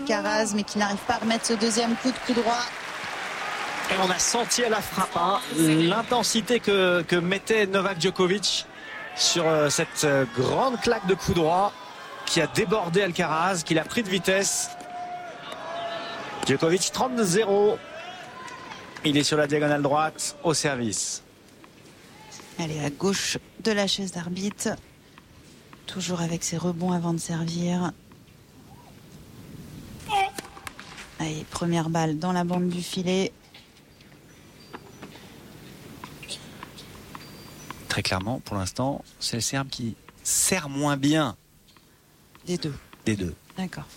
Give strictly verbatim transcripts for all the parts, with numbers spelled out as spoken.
d'Alcaraz, mais qui n'arrive pas à remettre ce deuxième coup de coup droit. Et on a senti à la frappe hein, l'intensité que, que mettait Novak Djokovic sur euh, cette euh, grande claque de coup droit qui a débordé Alcaraz, qui l'a pris de vitesse. Djokovic trente zéro. Il est sur la diagonale droite au service. Elle est à gauche de la chaise d'arbitre. Toujours avec ses rebonds avant de servir. Allez, première balle dans la bande du filet. Très clairement, pour l'instant, c'est le Serbe qui sert moins bien. Des deux. Des deux. D'accord.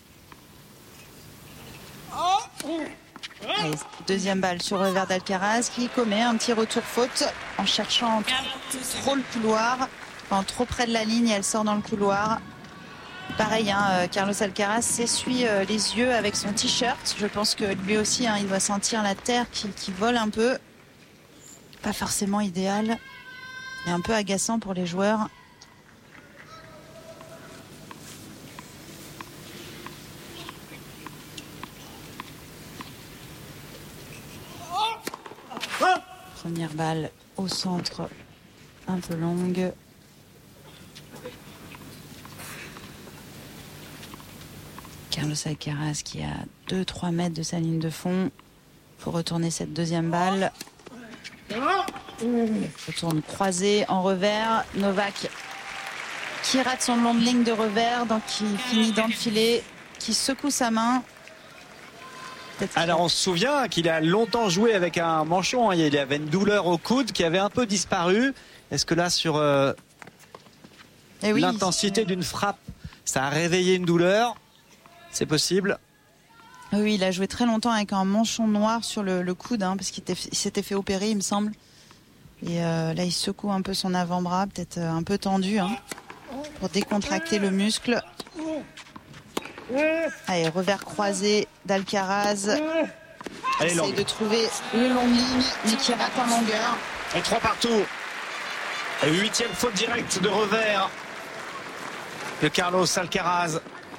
Allez, deuxième balle sur revers d'Alcaraz qui commet un petit retour faute en cherchant trop le couloir. Enfin, trop près de la ligne, elle sort dans le couloir. Pareil, hein, Carlos Alcaraz s'essuie euh, les yeux avec son t-shirt. Je pense que lui aussi, hein, il doit sentir la terre qui, qui vole un peu. Pas forcément idéal. Et un peu agaçant pour les joueurs. Première balle au centre, un peu longue. Carlos Alcaraz qui est à deux trois mètres de sa ligne de fond. Il faut retourner cette deuxième balle. Retourne croisé en revers. Novak qui rate son long de ligne de revers, donc qui finit dans le filet, qui secoue sa main. Alors on se souvient qu'il a longtemps joué avec un manchon. Il avait une douleur au coude qui avait un peu disparu. Est-ce que là sur euh, oui, l'intensité d'une frappe, ça a réveillé une douleur? C'est possible. Oui, il a joué très longtemps avec un manchon noir sur le, le coude, hein, parce qu'il s'était fait opérer, il me semble. Et euh, là, il secoue un peu son avant-bras, peut-être euh, un peu tendu, hein, pour décontracter le muscle. Allez, revers croisé d'Alcaraz. Allez, essaye de trouver le long de ligne, mais qui rate en longueur. Et trois partout. Huitième faute directe de revers de Carlos Alcaraz.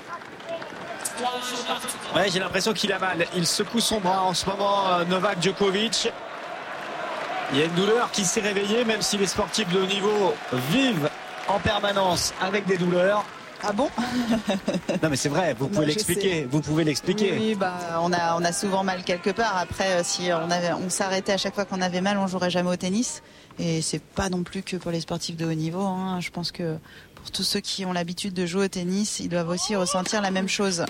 Ouais, j'ai l'impression qu'il a mal. Il secoue son bras en ce moment, Novak Djokovic. Il y a une douleur qui s'est réveillée, même si les sportifs de haut niveau vivent en permanence avec des douleurs. Ah bon? Non mais c'est vrai, vous pouvez l'expliquer. Vous pouvez l'expliquer. Oui, bah on a on a souvent mal quelque part. Après, si on avait on s'arrêtait à chaque fois qu'on avait mal, on jouerait jamais au tennis. Et c'est pas non plus que pour les sportifs de haut niveau, hein. Je pense que pour tous ceux qui ont l'habitude de jouer au tennis, ils doivent aussi ressentir la même chose.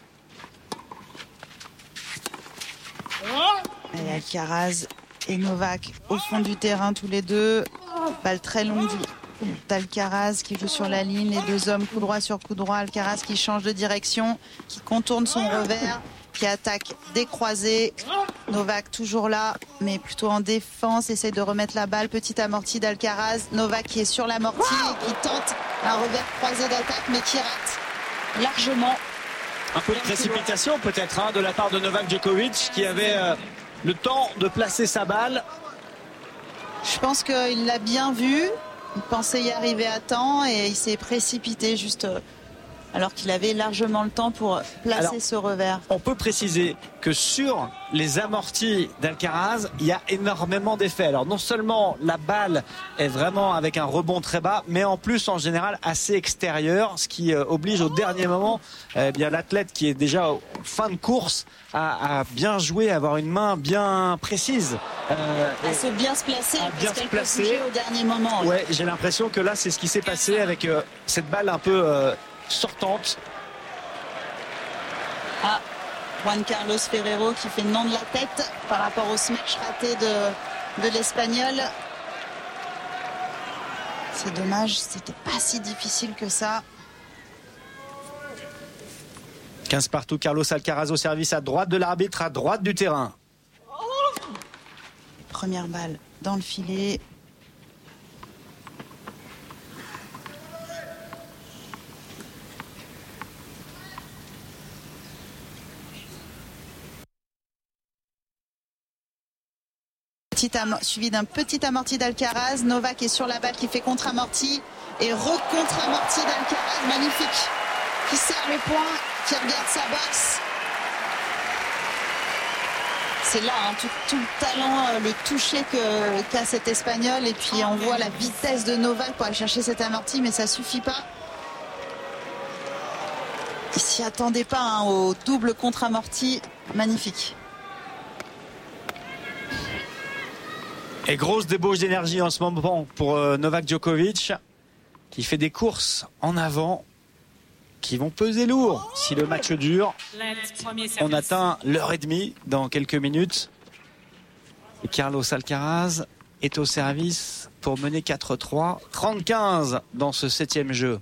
Allez, Alcaraz et Novak au fond du terrain tous les deux. Balle très longue d'Alcaraz qui joue sur la ligne. Les deux hommes coup droit sur coup droit. Alcaraz qui change de direction, qui contourne son revers, qui attaque des croisés. Novak toujours là, mais plutôt en défense. Essaye de remettre la balle. Petit amorti d'Alcaraz. Novak qui est sur l'amorti et qui tente un revers croisé d'attaque, mais qui rate largement. Un peu de précipitation peut-être hein, de la part de Novak Djokovic qui avait euh, le temps de placer sa balle. Je pense qu'il l'a bien vu. Il pensait y arriver à temps et il s'est précipité juste alors qu'il avait largement le temps pour placer alors, ce revers. On peut préciser que sur les amortis d'Alcaraz, il y a énormément d'effets. Alors non seulement la balle est vraiment avec un rebond très bas, mais en plus en général assez extérieur, ce qui euh, oblige au dernier moment eh bien l'athlète qui est déjà en fin de course à, à bien jouer, à avoir une main bien précise. Euh, à se bien se placer, à bien se placer au dernier moment. Ouais, j'ai l'impression que là c'est ce qui s'est passé avec euh, cette balle un peu euh, sortante. Ah, Juan Carlos Ferrero qui fait non de la tête par rapport au smash raté de, de l'Espagnol. C'est dommage, c'était pas si difficile que ça. quinze partout, Carlos Alcaraz au service à droite de l'arbitre, à droite du terrain. Première balle dans le filet. Suivi d'un petit amorti d'Alcaraz. Novak est sur la balle qui fait contre-amorti et re-contre-amorti d'Alcaraz. Magnifique. Qui serre le point, qui regarde sa boxe. c'est là, hein, tout, tout le talent, le toucher que, qu'a cet Espagnol. Et puis on voit la vitesse de Novak pour aller chercher cet amorti, mais ça suffit pas. Il s'y attendait pas, hein, au double contre-amorti. Magnifique. Et grosse débauche d'énergie en ce moment pour euh, Novak Djokovic, qui fait des courses en avant qui vont peser lourd si le match dure. On atteint l'heure et demie dans quelques minutes. Et Carlos Alcaraz est au service pour mener quatre trois. trente-quinze dans ce septième jeu.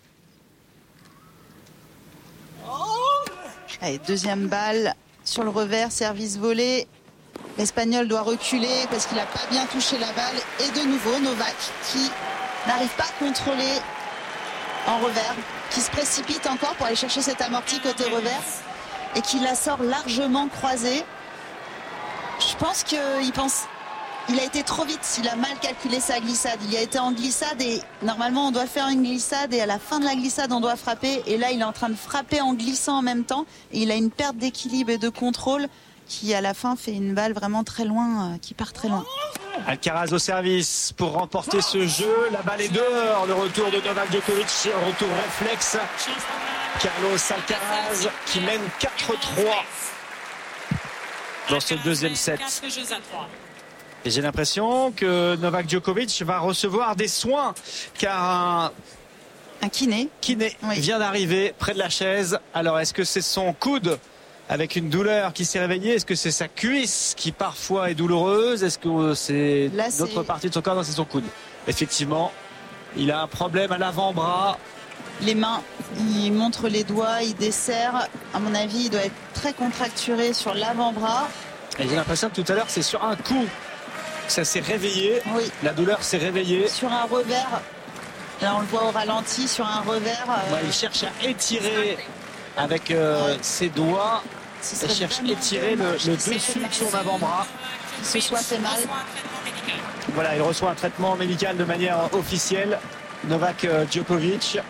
Allez, deuxième balle sur le revers, service volé. L'Espagnol doit reculer parce qu'il n'a pas bien touché la balle. Et de nouveau, Novak qui n'arrive pas à contrôler en revers, qui se précipite encore pour aller chercher cet amorti côté revers et qui la sort largement croisée. Je pense qu'il pense, il a été trop vite, il a mal calculé sa glissade. Il y a été en glissade et normalement on doit faire une glissade et à la fin de la glissade on doit frapper. Et là il est en train de frapper en glissant en même temps et il a une perte d'équilibre et de contrôle qui à la fin fait une balle vraiment très loin, euh, qui part très loin. Alcaraz au service pour remporter ce jeu. La balle est dehors. Le retour de Novak Djokovic, retour réflexe. Carlos Alcaraz qui mène quatre trois dans ce deuxième set. Et j'ai l'impression que Novak Djokovic va recevoir des soins car un, un kiné, kiné oui. vient d'arriver près de la chaise. Alors est-ce que c'est son coude avec une douleur qui s'est réveillée? Est-ce que c'est sa cuisse qui parfois est douloureuse? Est-ce que c'est d'autres parties de son corps? Non, c'est son coude. Effectivement, il a un problème à l'avant-bras. Les mains, il montre les doigts, il desserre. À mon avis, il doit être très contracturé sur l'avant-bras. Et j'ai l'impression que tout à l'heure, c'est sur un coup que ça s'est réveillé. Oui. La douleur s'est réveillée. Sur un revers, là on le voit au ralenti, sur un revers. Euh... Ouais, il cherche à étirer avec euh, ouais. ses doigts. Il cherche à étirer le, le dessus de son avant-bras. Il se soit fait mal. Voilà, il reçoit un traitement médical de manière officielle. Novak Djokovic.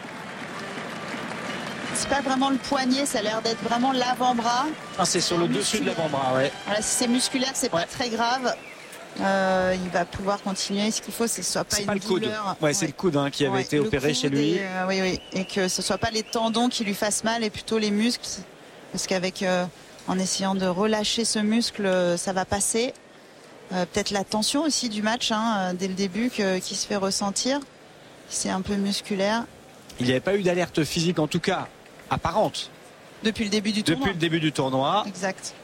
C'est pas vraiment le poignet, ça a l'air d'être vraiment l'avant-bras. Ah, c'est sur le dessus de l'avant-bras, ouais. Voilà, si c'est musculaire, c'est ouais. pas très grave. Euh, il va pouvoir continuer. Ce qu'il faut, c'est que ce soit pas une pas le coude. douleur. Ouais, ouais. C'est le coude hein, qui avait ouais, été opéré chez lui. Et, euh, oui, oui. Et que ce soit pas les tendons qui lui fassent mal, et plutôt les muscles. Parce qu'avec, euh, en essayant de relâcher ce muscle, ça va passer. Euh, peut-être la tension aussi du match, hein, dès le début, que, qui se fait ressentir. C'est un peu musculaire. Il n'y avait pas eu d'alerte physique, en tout cas apparente. Depuis le début du Depuis tournoi. Depuis le début du tournoi. Exact.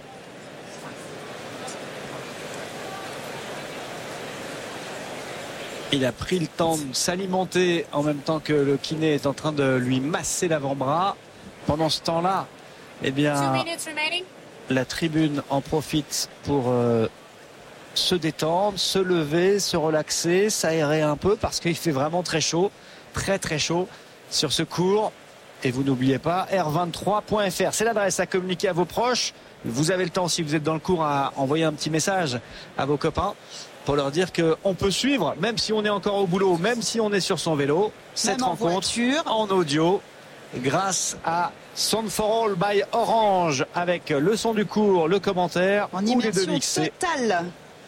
Il a pris le temps de s'alimenter en même temps que le kiné est en train de lui masser l'avant-bras. Pendant ce temps-là, eh bien, la tribune en profite pour euh, se détendre, se lever, se relaxer, s'aérer un peu parce qu'il fait vraiment très chaud, très très chaud sur ce court. Et vous n'oubliez pas, R vingt-trois point F R, c'est l'adresse à communiquer à vos proches. Vous avez le temps, si vous êtes dans le cours, à envoyer un petit message à vos copains pour leur dire qu'on peut suivre, même si on est encore au boulot, même si on est sur son vélo, cette même rencontre en, en audio grâce à Sound for All by Orange avec le son du cours, le commentaire, en ou les deux mixés. Totale.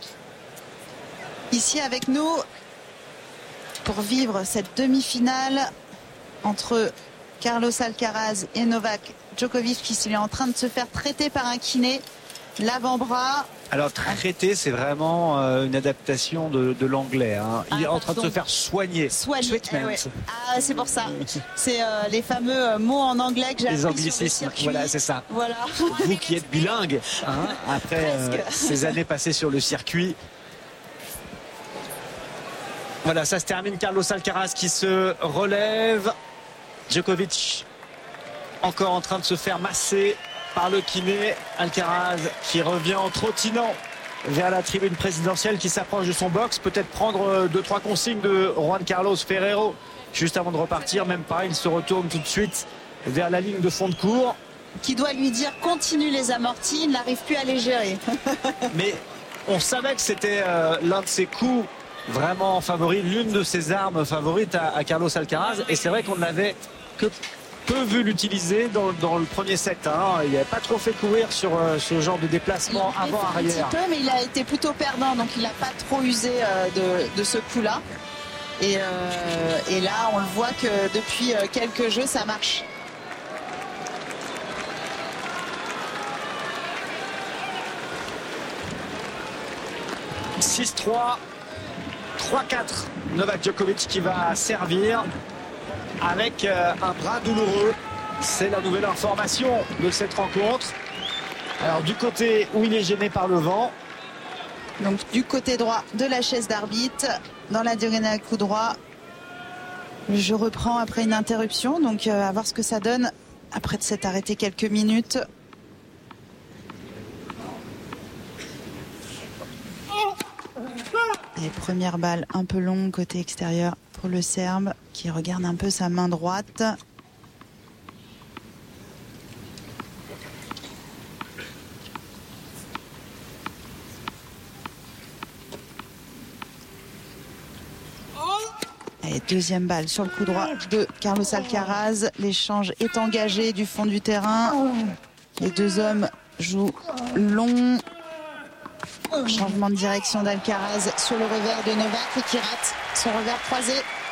Ici avec nous pour vivre cette demi-finale entre Carlos Alcaraz et Novak Djokovic qui est en train de se faire traiter par un kiné, l'avant-bras. Alors traiter, c'est vraiment euh, une adaptation de, de l'anglais. Hein. Il ah, est en train pardon. de se faire soigner. Soigner. Eh ouais. Ah, c'est pour ça. C'est euh, les fameux mots en anglais que j'ai appris. Les anglicismes. Voilà, c'est ça. Voilà. Vous qui êtes bilingue, hein, après euh, ces années passées sur le circuit. Voilà, ça se termine. Carlos Alcaraz qui se relève. Djokovic encore en train de se faire masser par le kiné. Alcaraz qui revient en trottinant vers la tribune présidentielle, qui s'approche de son box, peut-être prendre deux trois consignes de Juan Carlos Ferrero juste avant de repartir. Même pas, il se retourne tout de suite vers la ligne de fond de cours, qui doit lui dire continue les amortis, il n'arrive plus à les gérer. Mais on savait que c'était euh, l'un de ses coups vraiment favoris, l'une de ses armes favorites à, à Carlos Alcaraz, et c'est vrai qu'on n'avait que peu vu l'utiliser dans, dans le premier set. Hein. Il n'avait pas trop fait courir sur euh, ce genre de déplacement avant-arrière. Un petit peu, mais il a été plutôt perdant, donc il n'a pas trop usé euh, de, de ce coup-là. Et, euh, et là, on le voit que depuis euh, quelques jeux, ça marche. six trois, trois quatre. Novak Djokovic qui va servir avec euh, un bras douloureux. C'est la nouvelle information de cette rencontre. Alors du côté où il est gêné par le vent. Donc du côté droit de la chaise d'arbitre, dans la diagonale coup droit. Le jeu reprend après une interruption, donc euh, à voir ce que ça donne après de s'être arrêté quelques minutes. Et première balle un peu longue côté extérieur pour le Serbe qui regarde un peu sa main droite. Et deuxième balle sur le coup droit de Carlos Alcaraz. L'échange est engagé du fond du terrain. Les deux hommes jouent long. Changement de direction d'Alcaraz sur le revers de Novak et qui rate son revers croisé.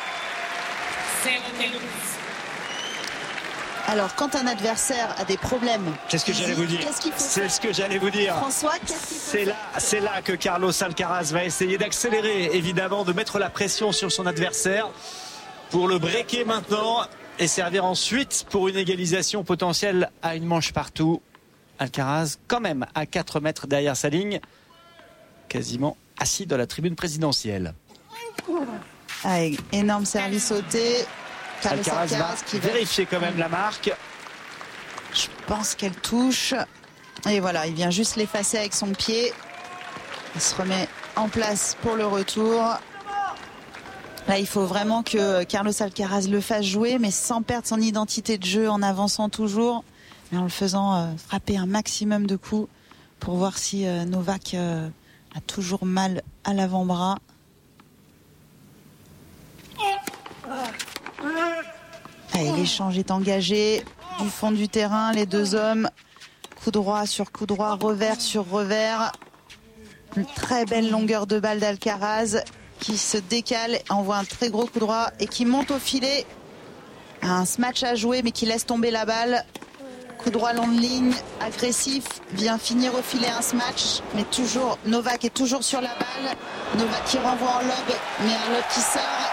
Alors, quand un adversaire a des problèmes, qu'est-ce que j'allais vous dire C'est ce que j'allais vous dire. François, qu'est-ce qu'il faut C'est là, c'est là que Carlos Alcaraz va essayer d'accélérer, évidemment, de mettre la pression sur son adversaire pour le breaker maintenant et servir ensuite pour une égalisation potentielle à une manche partout. Alcaraz, quand même, à quatre mètres derrière sa ligne, quasiment assis dans la tribune présidentielle. Ah, énorme service sauté. Carlos Alcaraz, Alcaraz va qui vérifier quand même la marque. Je pense qu'elle touche. Et voilà, il vient juste l'effacer avec son pied. Il se remet en place pour le retour. Là, il faut vraiment que Carlos Alcaraz le fasse jouer, mais sans perdre son identité de jeu, en avançant toujours, mais en le faisant euh, frapper un maximum de coups pour voir si euh, Novak euh, a toujours mal à l'avant-bras. Allez, l'échange est engagé du fond du terrain, les deux hommes, coup droit sur coup droit, revers sur revers. Une très belle longueur de balle d'Alcaraz qui se décale, envoie un très gros coup droit et qui monte au filet. Un smash à jouer mais qui laisse tomber la balle. Coup droit long de ligne, agressif, vient finir au filet un smash, mais toujours, Novak est toujours sur la balle. Novak qui renvoie en lob, mais un lob qui sort.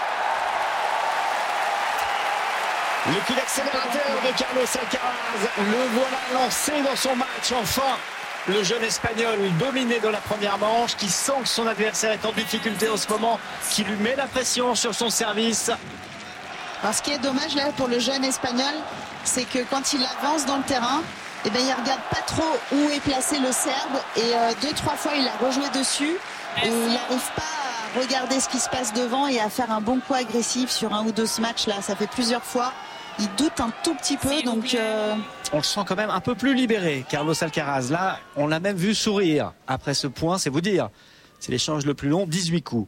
Le coup d'accélérateur de Carlos Alcaraz, le voilà lancé dans son match, enfin. Le jeune Espagnol dominé dans la première manche, qui sent que son adversaire est en difficulté en ce moment, qui lui met la pression sur son service. Alors, ce qui est dommage là pour le jeune Espagnol, c'est que quand il avance dans le terrain, eh ben, il regarde pas trop où est placé le Serbe et euh, deux, trois fois il a rejoué dessus et il n'arrive pas à regarder ce qui se passe devant et à faire un bon coup agressif sur un ou deux matchs là, ça fait plusieurs fois. Il doute un tout petit peu, donc... Euh... On le sent quand même un peu plus libéré, Carlos Alcaraz. Là, on l'a même vu sourire. Après ce point, c'est vous dire. C'est l'échange le plus long, dix-huit coups.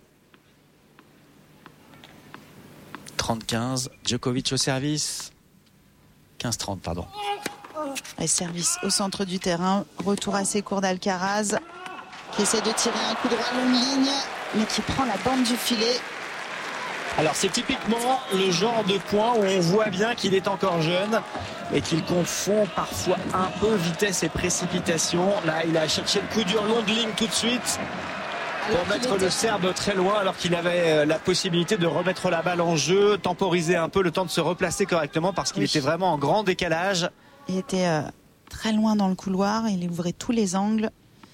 trente quinze, Djokovic au service. quinze trente, pardon. Et service au centre du terrain. Retour assez court d'Alcaraz, qui essaie de tirer un coup droit longue ligne, mais qui prend la bande du filet. Alors c'est typiquement le genre de point où on voit bien qu'il est encore jeune et qu'il confond parfois un peu vitesse et précipitation. Là, il a cherché le coup dur long de ligne tout de suite pour mettre le Serbe très loin alors qu'il avait la possibilité de remettre la balle en jeu, temporiser un peu le temps de se replacer correctement parce qu'il oui. était vraiment en grand décalage. Il était euh, très loin dans le couloir, il ouvrait tous les angles.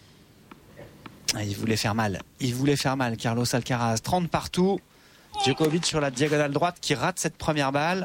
Il voulait faire mal, il voulait faire mal Carlos Alcaraz, trente partout. Djokovic sur la diagonale droite qui rate cette première balle.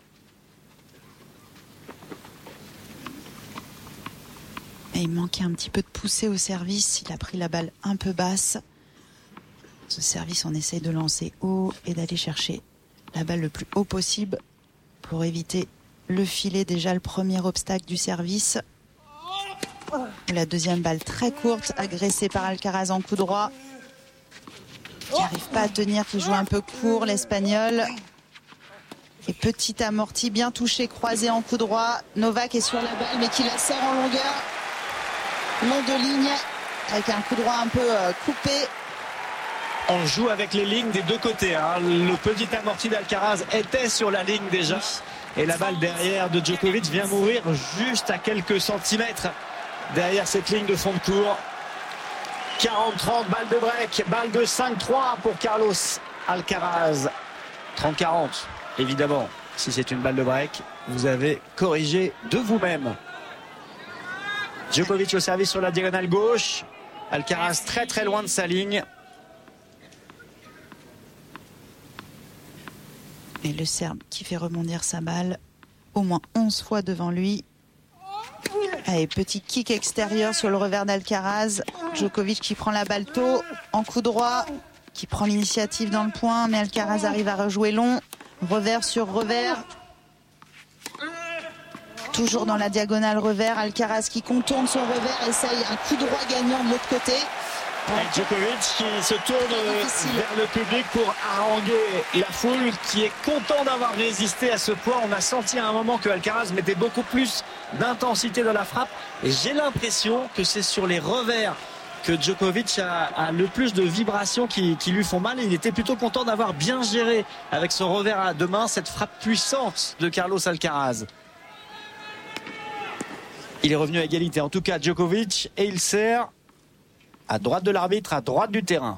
Et il manquait un petit peu de poussée au service. Il a pris la balle un peu basse. Ce service, on essaye de lancer haut et d'aller chercher la balle le plus haut possible pour éviter le filet. Déjà le premier obstacle du service. La deuxième balle très courte, agressée par Alcaraz en coup droit. Qui n'arrive pas à tenir, qui joue un peu court, l'Espagnol. Et petit amorti bien touché, croisé en coup droit. Novak est sur la balle, mais qui la sert en longueur. Long de ligne, avec un coup droit un peu euh, coupé. On joue avec les lignes des deux côtés. Hein. Le petit amorti d'Alcaraz était sur la ligne déjà. Et la balle derrière de Djokovic vient mourir juste à quelques centimètres derrière cette ligne de fond de cours. quarante trente, balle de break, balle de cinq trois pour Carlos Alcaraz. trente quarante, évidemment. Si c'est une balle de break, vous avez corrigé de vous-même. Djokovic au service sur la diagonale gauche. Alcaraz très très loin de sa ligne. Et le Serbe qui fait rebondir sa balle au moins onze fois devant lui. Allez, petit kick extérieur sur le revers d'Alcaraz. Djokovic qui prend la balle tôt en coup droit, qui prend l'initiative dans le point, mais Alcaraz arrive à rejouer long. Revers sur revers. Toujours dans la diagonale revers. Alcaraz qui contourne son revers, essaye un coup droit gagnant de l'autre côté. Avec Djokovic qui se tourne vers le public pour haranguer la foule qui est content d'avoir résisté à ce point. On a senti à un moment que Alcaraz mettait beaucoup plus d'intensité dans la frappe. Et j'ai l'impression que c'est sur les revers que Djokovic a, a le plus de vibrations qui, qui lui font mal. Et il était plutôt content d'avoir bien géré avec son revers à deux mains cette frappe puissante de Carlos Alcaraz. Il est revenu à égalité. En tout cas, Djokovic, et il sert à droite de l'arbitre, à droite du terrain.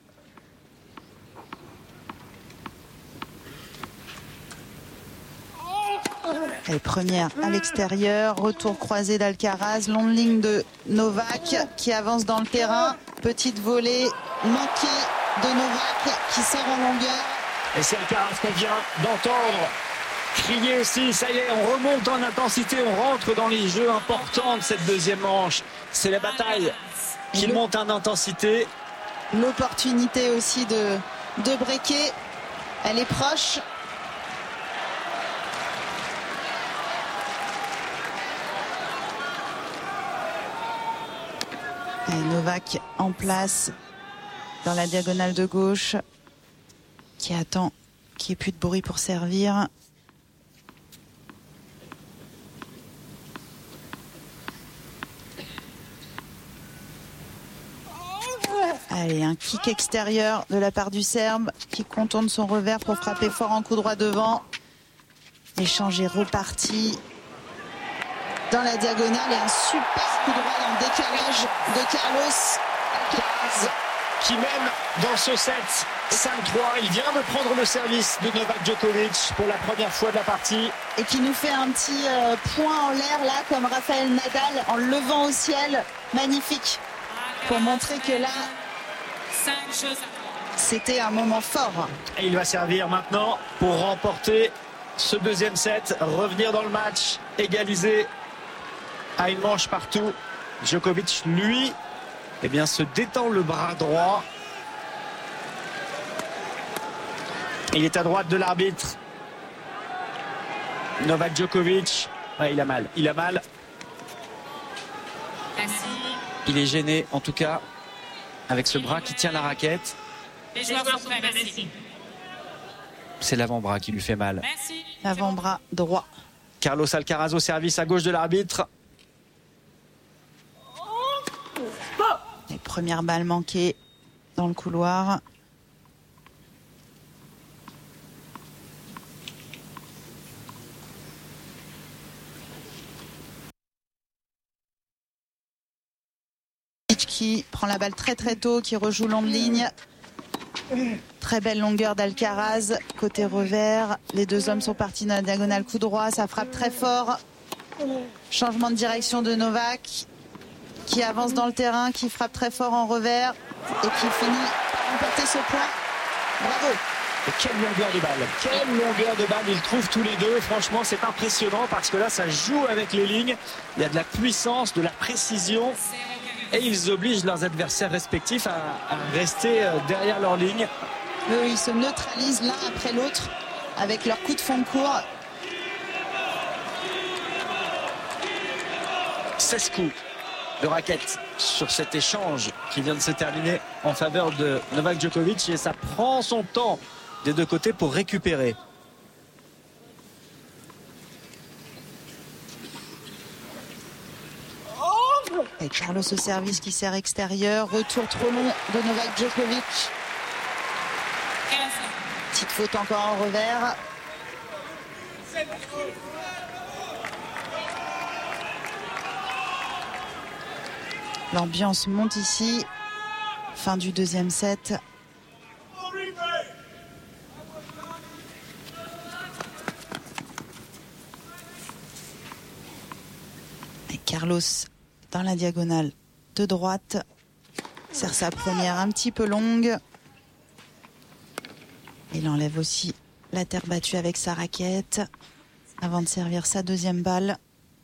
Et première à l'extérieur, retour croisé d'Alcaraz, longue ligne de Novak qui avance dans le terrain, petite volée manquée de Novak qui sert en longueur. Et c'est Alcaraz qu'on vient d'entendre crier aussi, ça y est, on remonte en intensité, on rentre dans les jeux importants de cette deuxième manche. C'est la bataille qui monte en intensité. L'opportunité aussi de, de breaker, elle est proche. Et Novak en place dans la diagonale de gauche qui attend qu'il n'y ait plus de bruit pour servir. Allez, un kick extérieur de la part du Serbe qui contourne son revers pour frapper fort en coup droit devant. L'échange est reparti dans la diagonale et un super coup droit dans le décalage de Carlos Alcaraz. Qui mène dans ce set cinq trois. Il vient de prendre le service de Novak Djokovic pour la première fois de la partie. Et qui nous fait un petit euh, point en l'air là comme Rafael Nadal en levant au ciel. Magnifique. Pour montrer que là, c'était un moment fort. Et il va servir maintenant pour remporter ce deuxième set, revenir dans le match, égaliser à une manche partout. Djokovic, lui, eh bien, se détend le bras droit. Il est à droite de l'arbitre. Novak Djokovic, ouais, il a mal, il a mal. Merci. Il est gêné, en tout cas, avec ce bras qui tient la raquette. Les joueurs sont prêts, merci. C'est l'avant-bras qui lui fait mal. Merci. L'avant-bras droit. Carlos Alcaraz au service à gauche de l'arbitre. Les premières balles manquées dans le couloir. Qui prend la balle très très tôt, qui rejoue longue ligne. Très belle longueur d'Alcaraz, côté revers. Les deux hommes sont partis dans la diagonale coup droit, ça frappe très fort. Changement de direction de Novak, qui avance dans le terrain, qui frappe très fort en revers et qui finit par remporter ce point. Bravo. Et quelle longueur de balle, quelle longueur de balle ils trouvent tous les deux. Franchement, c'est impressionnant parce que là, ça joue avec les lignes. Il y a de la puissance, de la précision. Et ils obligent leurs adversaires respectifs à, à rester derrière leur ligne. Eux, ils se neutralisent l'un après l'autre avec leur coup de fond de cours. seize coups de raquette sur cet échange qui vient de se terminer en faveur de Novak Djokovic. Et ça prend son temps des deux côtés pour récupérer. Et Carlos au service qui sert extérieur. Retour trop long de Novak Djokovic. Petite faute encore en revers. L'ambiance monte ici. Fin du deuxième set. Et Carlos dans la diagonale de droite. Sert sa première un petit peu longue. Il enlève aussi la terre battue avec sa raquette avant de servir sa deuxième balle.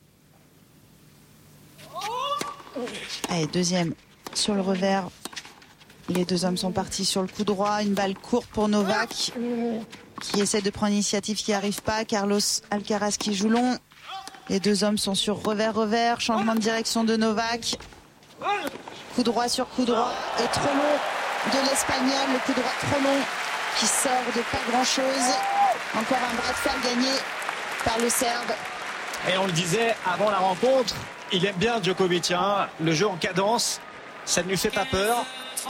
Allez, deuxième sur le revers. Les deux hommes sont partis sur le coup droit. Une balle courte pour Novak qui essaie de prendre l'initiative, qui n'y arrive pas. Carlos Alcaraz qui joue long. Les deux hommes sont sur revers-revers. Changement de direction de Novak. Coup droit sur coup droit. Et trop long de l'Espagnol. Le coup droit trop long qui sort de pas grand-chose. Encore un bras de fer gagné par le Serbe. Et on le disait avant la rencontre, il aime bien Djokovic, hein. Le jeu en cadence, ça ne lui fait pas peur.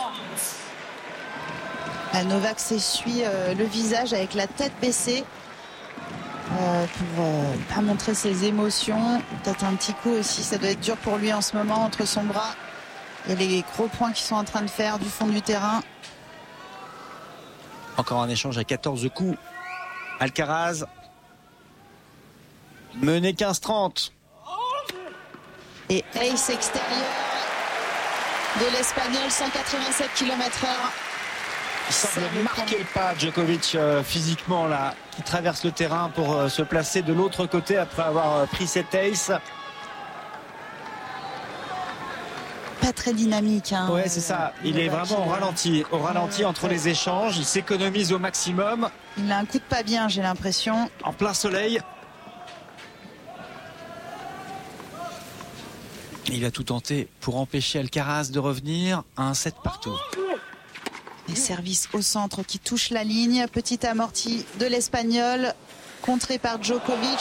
Ah, Novak s'essuie euh, le visage avec la tête baissée euh, pour euh, pas montrer ses émotions. Peut-être un petit coup aussi, ça doit être dur pour lui en ce moment entre son bras et les gros points qu'ils sont en train de faire du fond du terrain. Encore un échange à quatorze coups. Alcaraz mené quinze trente. Et ace extérieur de l'Espagnol, cent quatre-vingt-sept kilomètres heure. Il semble marquer le pas, Djokovic, euh, physiquement, là, qui traverse le terrain pour euh, se placer de l'autre côté après avoir euh, pris cet ace. Pas très dynamique. Hein, ouais, c'est ça. Il est vraiment au ralenti. Au ralenti entre les échanges. Il s'économise au maximum. Il a un coup de pas bien, j'ai l'impression. En plein soleil. Il va tout tenter pour empêcher Alcaraz de revenir à un set partout. Les services au centre qui touchent la ligne. Petit amorti de l'Espagnol, contré par Djokovic.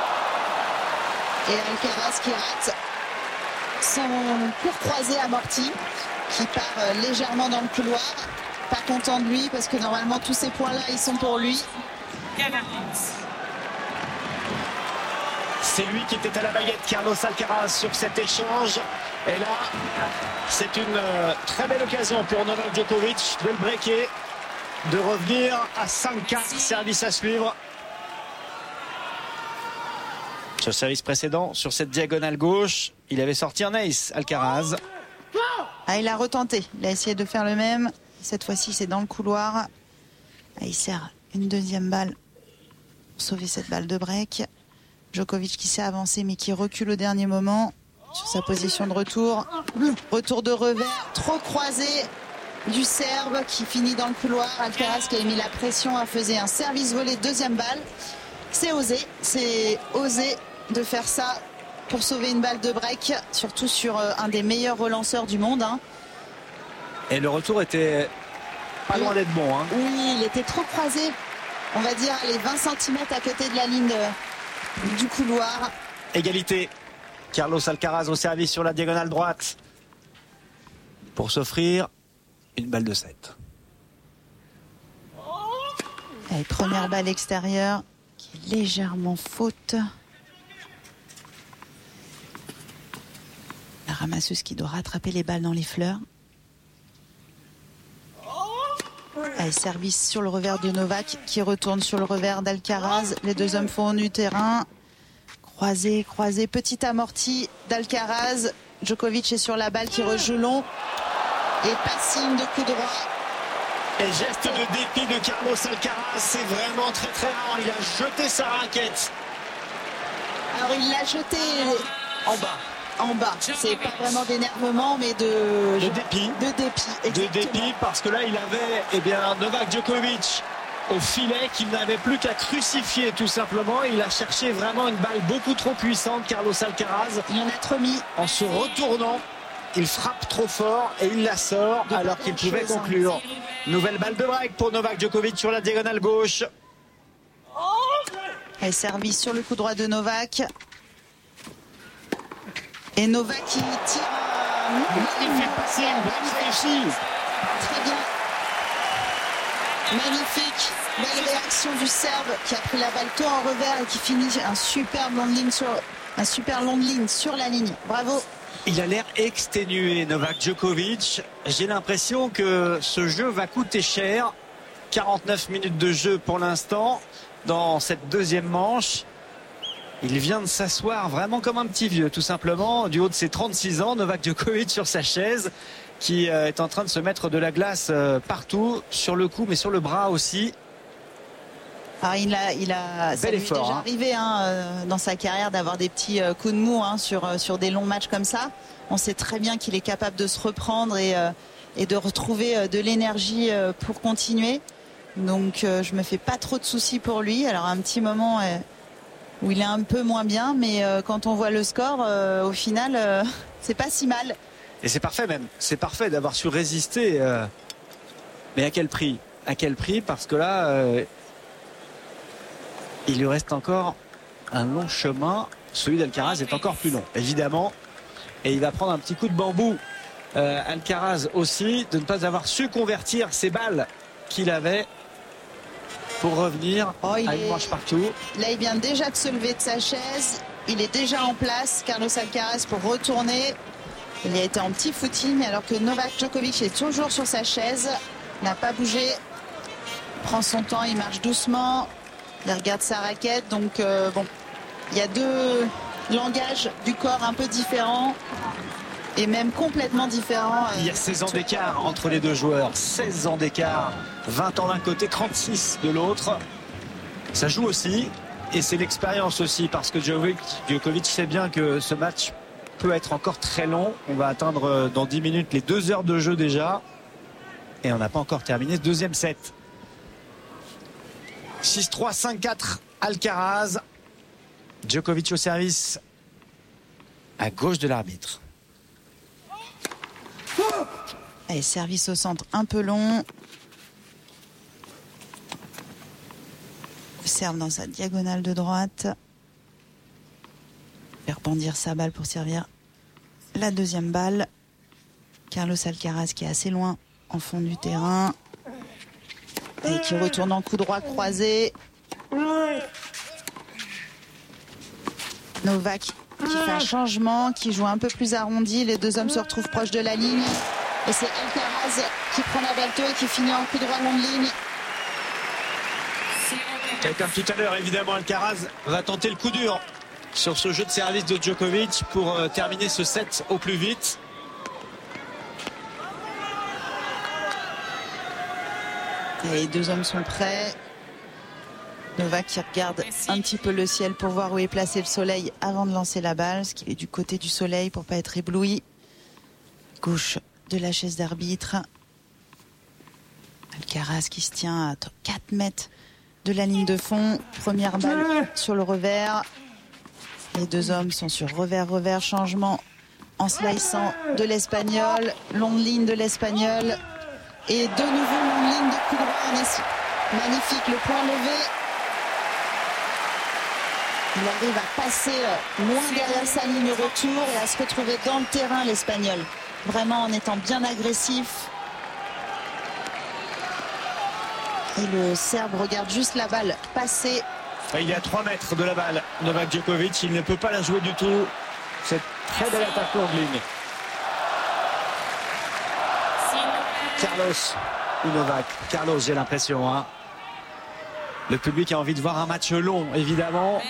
Et Alcaraz qui rate son court croisé amorti, qui part légèrement dans le couloir. Pas content de lui parce que normalement tous ces points-là, ils sont pour lui. C'est lui qui était à la baguette, Carlos Alcaraz, sur cet échange. Et là, c'est une euh, très belle occasion pour Novak Djokovic de le breaker, de revenir à cinq quatre, service à suivre. Sur le service précédent, sur cette diagonale gauche, il avait sorti un ace, Alcaraz. Ah, il a retenté, il a essayé de faire le même. Cette fois-ci, c'est dans le couloir. Ah, il sert une deuxième balle pour sauver cette balle de break. Djokovic qui s'est avancé mais qui recule au dernier moment sur sa position de retour. Retour de revers, trop croisé du Serbe qui finit dans le couloir. Alcaraz qui a mis la pression, a fait un service volé, deuxième balle. C'est osé, c'est osé de faire ça pour sauver une balle de break, surtout sur un des meilleurs relanceurs du monde. Hein. Et le retour était pas loin d'être bon. Hein. Oui, il était trop croisé. On va dire les vingt centimètres à côté de la ligne de, du couloir. Égalité. Carlos Alcaraz au service sur la diagonale droite pour s'offrir une balle de sept. Allez, première balle extérieure qui est légèrement faute. La ramasseuse qui doit rattraper les balles dans les fleurs. Allez, service sur le revers de Novak qui retourne sur le revers d'Alcaraz. Les deux hommes font du terrain. Croisé, croisé, petit amorti d'Alcaraz. Djokovic est sur la balle qui rejoue long. Et passing de coup droit. Et geste de dépit de Carlos Alcaraz, c'est vraiment très très rare. Il a jeté sa raquette. Alors il l'a jeté en bas. En bas. C'est pas vraiment d'énervement, mais de... De dépit. De dépit, exactement. De dépit, parce que là, il avait eh bien, Novak Djokovic au filet qu'il n'avait plus qu'à crucifier tout simplement. Il a cherché vraiment une balle beaucoup trop puissante, Carlos Alcaraz. Il en a trop mis. En se retournant, il frappe trop fort et il la sort de alors qu'il pouvait chose, conclure. Hein. Nouvelle balle de break pour Novak Djokovic sur la diagonale gauche. Et service sur le coup droit de Novak. Et Novak qui tire Magnifique passing, magnifique. Très bien. Magnifique. Belle réaction du Serbe qui a pris la balle tôt en revers et qui finit un super long de ligne sur, un super long de ligne sur la ligne. Bravo. Il a l'air exténué, Novak Djokovic. J'ai l'impression que ce jeu va coûter cher. quarante-neuf minutes de jeu pour l'instant dans cette deuxième manche. Il vient de s'asseoir vraiment comme un petit vieux, tout simplement, du haut de ses trente-six ans. Novak Djokovic sur sa chaise, qui est en train de se mettre de la glace partout, sur le cou, mais sur le bras aussi. Alors il a, il a, ça lui est déjà hein. arrivé hein, dans sa carrière d'avoir des petits coups de mou hein, sur, sur des longs matchs comme ça. On sait très bien qu'il est capable de se reprendre et, et de retrouver de l'énergie pour continuer. Donc je me fais pas trop de soucis pour lui. Alors un petit moment où il est un peu moins bien, mais quand on voit le score, au final, c'est pas si mal. Et c'est parfait même. C'est parfait d'avoir su résister. Mais à quel prix ? À quel prix ? Parce que là... il lui reste encore un long chemin. Celui d'Alcaraz est encore plus long, évidemment. Et il va prendre un petit coup de bambou. Euh, Alcaraz aussi, de ne pas avoir su convertir ses balles qu'il avait pour revenir oh, il à une est... manche partout. Là, il vient déjà de se lever de sa chaise. Il est déjà en place, Carlos Alcaraz, pour retourner. Il a été en petit footing, alors que Novak Djokovic est toujours sur sa chaise. Il n'a pas bougé. Il prend son temps, il marche doucement. Il regarde sa raquette, donc euh, bon, il y a deux langages du corps un peu différents et même complètement différents. Il y a seize ans d'écart entre les deux joueurs, seize ans d'écart, vingt ans d'un côté, trente-six de l'autre. Ça joue aussi et c'est l'expérience aussi parce que Djokovic, Djokovic sait bien que ce match peut être encore très long. On va atteindre dans dix minutes les deux heures de jeu déjà et on n'a pas encore terminé ce deuxième set. six trois, cinq quatre, Alcaraz. Djokovic au service à gauche de l'arbitre. Allez, service au centre un peu long. Le Serbe dans sa diagonale de droite. Fait rebondir sa balle pour servir la deuxième balle. Carlos Alcaraz qui est assez loin en fond du terrain. Et qui retourne en coup droit croisé. Novak qui fait un changement, qui joue un peu plus arrondi. Les deux hommes se retrouvent proches de la ligne. Et c'est Alcaraz qui prend la balle tôt et qui finit en coup droit long de ligne. Et comme tout à l'heure, évidemment, Alcaraz va tenter le coup dur sur ce jeu de service de Djokovic pour euh, terminer ce set au plus vite. Et les deux hommes sont prêts. Novak qui regarde un petit peu le ciel pour voir où est placé le soleil avant de lancer la balle, parce qu'il est du côté du soleil pour pas être ébloui. Gauche de la chaise d'arbitre. Alcaraz qui se tient à quatre mètres de la ligne de fond. Première balle sur le revers. Les deux hommes sont sur revers-revers. Changement en sliceant de l'Espagnol. Longue ligne de l'Espagnol. Et de nouveau longue ligne de coup droit. Magnifique, le point levé. Il arrive à passer loin derrière sa ligne retour et à se retrouver dans le terrain, l'Espagnol. Vraiment en étant bien agressif. Et le Serbe regarde juste la balle passer. Il est à trois mètres de la balle. Novak Djokovic, il ne peut pas la jouer du tout. C'est très belle attaque longue ligne. Carlos ou Novak. Carlos, j'ai l'impression. Hein. Le public a envie de voir un match long, évidemment.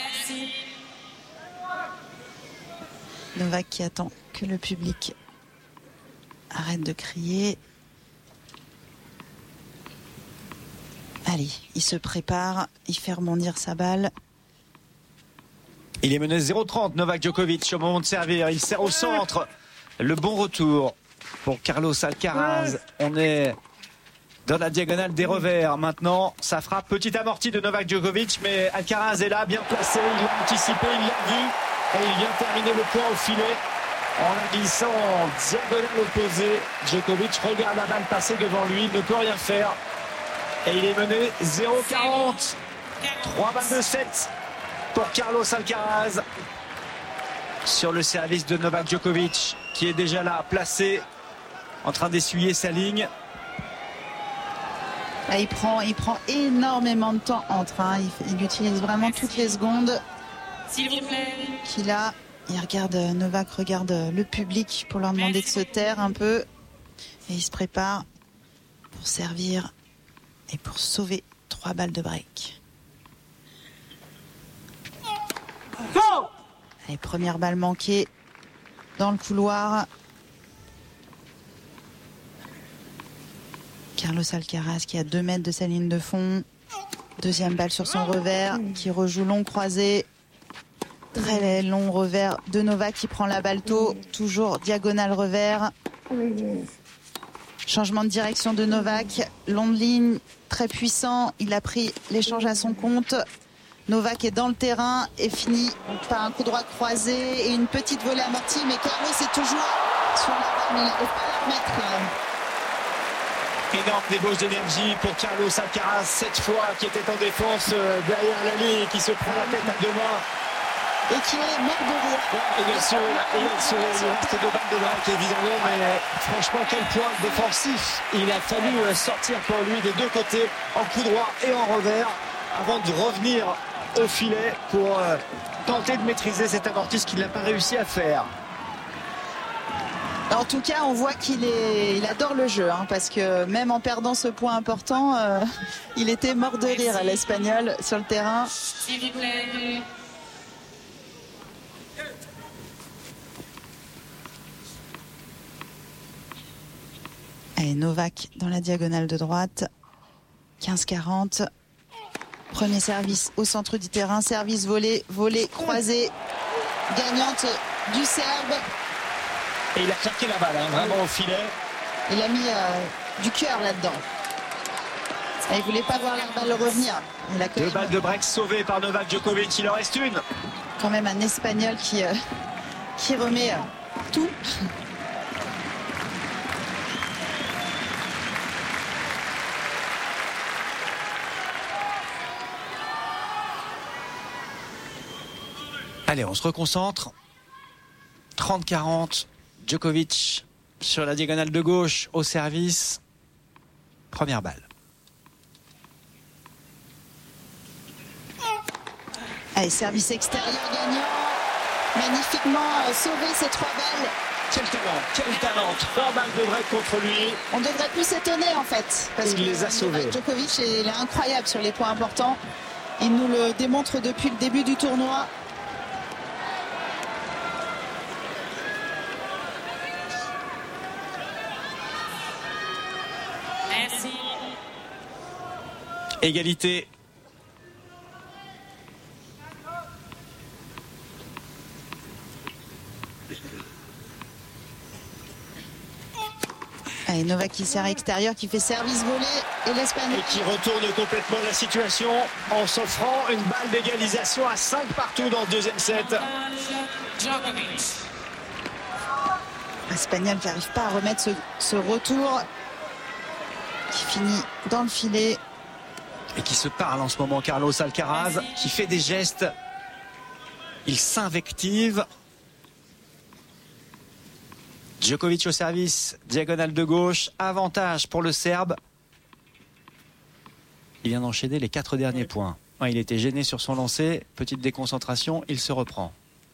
Novak qui attend que le public arrête de crier. Allez, il se prépare, il fait rebondir sa balle. Il est mené zéro trente, Novak Djokovic au moment de servir. Il sert au centre. Le bon retour pour Carlos Alcaraz. On est dans la diagonale des revers. Maintenant, ça frappe petit amorti de Novak Djokovic, mais Alcaraz est là, bien placé. Il l'a anticipé, il l'a vu. Et il vient terminer le point au filet en la glissant en diagonale opposée. Djokovic regarde la balle passer devant lui, il ne peut rien faire. Et il est mené zéro quarante. trois balles de sept pour Carlos Alcaraz. sur le service de Novak Djokovic, qui est déjà là, placé, en train d'essuyer sa ligne. Là, il prend, il prend énormément de temps entre. Hein. Il, il utilise vraiment toutes les secondes S'il vous plaît. qu'il a. Il regarde, Novak regarde le public pour leur demander de se taire un peu. Et il se prépare pour servir et pour sauver trois balles de break. Allez, première balle manquée dans le couloir. Carlos Alcaraz qui est à deux mètres de sa ligne de fond. Deuxième balle sur son revers qui rejoue long croisé. Très long revers de Novak qui prend la balle tôt. Toujours diagonale revers. Changement de direction de Novak. Longue ligne, très puissant. Il a pris l'échange à son compte. Novak est dans le terrain et finit par un coup droit croisé et une petite volée amortie. Mais Carlos est toujours sur la balle, mais il n'arrive pas à la remettre. Énorme débauche d'énergie pour Carlos Alcaraz, cette fois qui était en défense euh, derrière la ligne, qui se prend la tête à deux mains. Et qui est mort de rire. Et bien sûr, il a sauvé le reste de balles de break, évidemment, mais franchement, quel point défensif. Il a fallu euh, sortir pour lui des deux côtés, en coup droit et en revers, avant de revenir au filet pour euh, tenter de maîtriser cet amorti, ce qu'il n'a pas réussi à faire. En tout cas, on voit qu'il est, il adore le jeu, hein, parce que même en perdant ce point important, euh, il était mort de rire à l'Espagnol sur le terrain. S'il vous plaît. Allez, Novak dans la diagonale de droite. quinze quarante. Premier service au centre du terrain. Service volé, volé, croisé. Gagnante du Serbe. Et il a claqué la balle, hein, vraiment au filet. Il a mis euh, du cœur là-dedans. Et il voulait pas voir la balle revenir. Il a quand Deux même, balles de break sauvées par Novak Djokovic. Il en reste une. quand même un Espagnol qui, euh, qui remet euh, tout. Allez, on se reconcentre. trente quarante. Djokovic sur la diagonale de gauche au service. Première balle. Allez, service extérieur gagnant. Magnifiquement euh, sauvé ces trois balles. Quel talent, quel talent. Trois balles de break contre lui. On devrait plus s'étonner en fait. Parce Il que les a sauvés. Djokovic est, il est incroyable sur les points importants. Il nous le démontre depuis le début du tournoi. Merci. Égalité. Allez, Novak qui sert à extérieur, qui fait service volé. Et l'Espagnol. Et qui retourne complètement la situation en s'offrant une balle d'égalisation à cinq partout dans le deuxième set. Djokovic. L'Espagnol qui n'arrive pas à remettre ce, ce retour. Qui finit dans le filet. Et qui se parle en ce moment, Carlos Alcaraz, qui fait des gestes. Il s'invective. Djokovic au service, diagonale de gauche, avantage pour le Serbe. Il vient d'enchaîner les quatre derniers points. Il était gêné sur son lancer, petite déconcentration, il se reprend.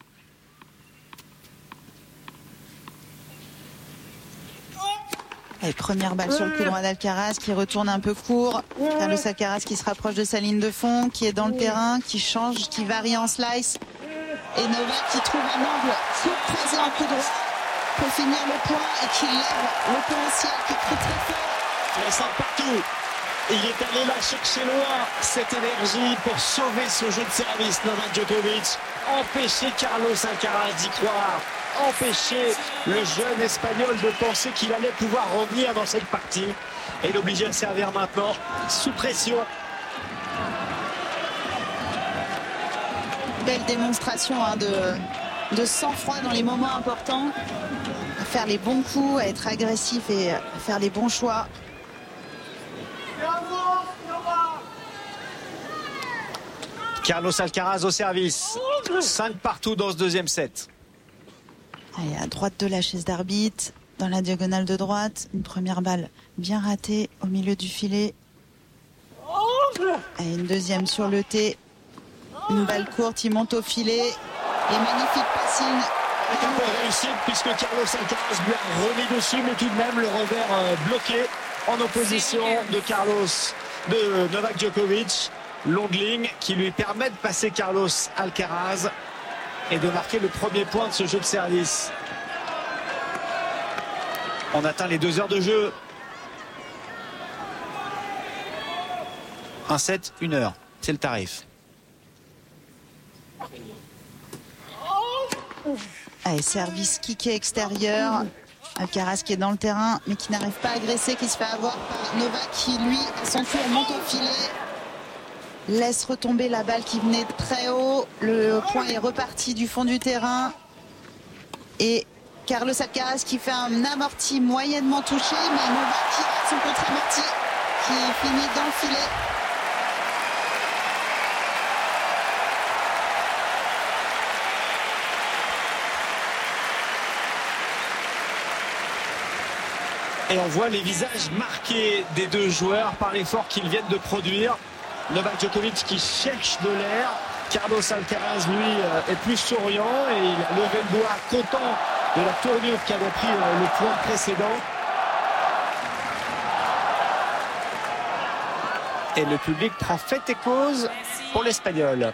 Et première balle sur le coup droit d'Alcaraz qui retourne un peu court. Carlos Alcaraz qui se rapproche de sa ligne de fond, qui est dans le terrain, qui change, qui varie en slice. Et Novak qui trouve un angle pour croiser en coup droit pour finir le point et qui lève le potentiel, qui crie très fort. Il est cinq partout. Il est allé la chercher loin, cette énergie pour sauver ce jeu de service, Novak Djokovic. Empêcher Carlos Alcaraz d'y croire. Empêcher le jeune Espagnol de penser qu'il allait pouvoir revenir dans cette partie. Et l'obliger à servir maintenant, sous pression. Belle démonstration hein, de, de sang-froid dans les moments importants. À faire les bons coups, à être agressif et à faire les bons choix. Carlos Alcaraz au service. cinq partout dans ce deuxième set. Allez, à droite de la chaise d'arbitre, dans la diagonale de droite, une première balle bien ratée au milieu du filet. Et une deuxième sur le T. Une balle courte, il monte au filet. Et magnifique passing. Avec un peu de réussite puisque Carlos Alcaraz lui a remis dessus, mais tout de même le revers euh, bloqué en opposition de Carlos, de Novak Djokovic. Longue ligne qui lui permet de passer Carlos Alcaraz et de marquer le premier point de ce jeu de service. On atteint les deux heures de jeu. Un set, une heure. C'est le tarif. Allez, service kické extérieur. Alcaraz qui est dans le terrain, mais qui n'arrive pas à agresser, qui se fait avoir par Novak qui, lui, à son tour, monte au filet. Laisse retomber la balle qui venait très haut. Le point est reparti du fond du terrain. Et Carlos Alcaraz qui fait un amorti moyennement touché, mais Novak qui a son contre-amorti qui finit dans le filet. Et on voit les visages marqués des deux joueurs par l'effort qu'ils viennent de produire. Novak Djokovic qui cherche de l'air. Carlos Alcaraz, lui, est plus souriant et il a levé le doigt content de la tournure qu'avait pris le point précédent. Et le public prend fait et cause pour l'Espagnol.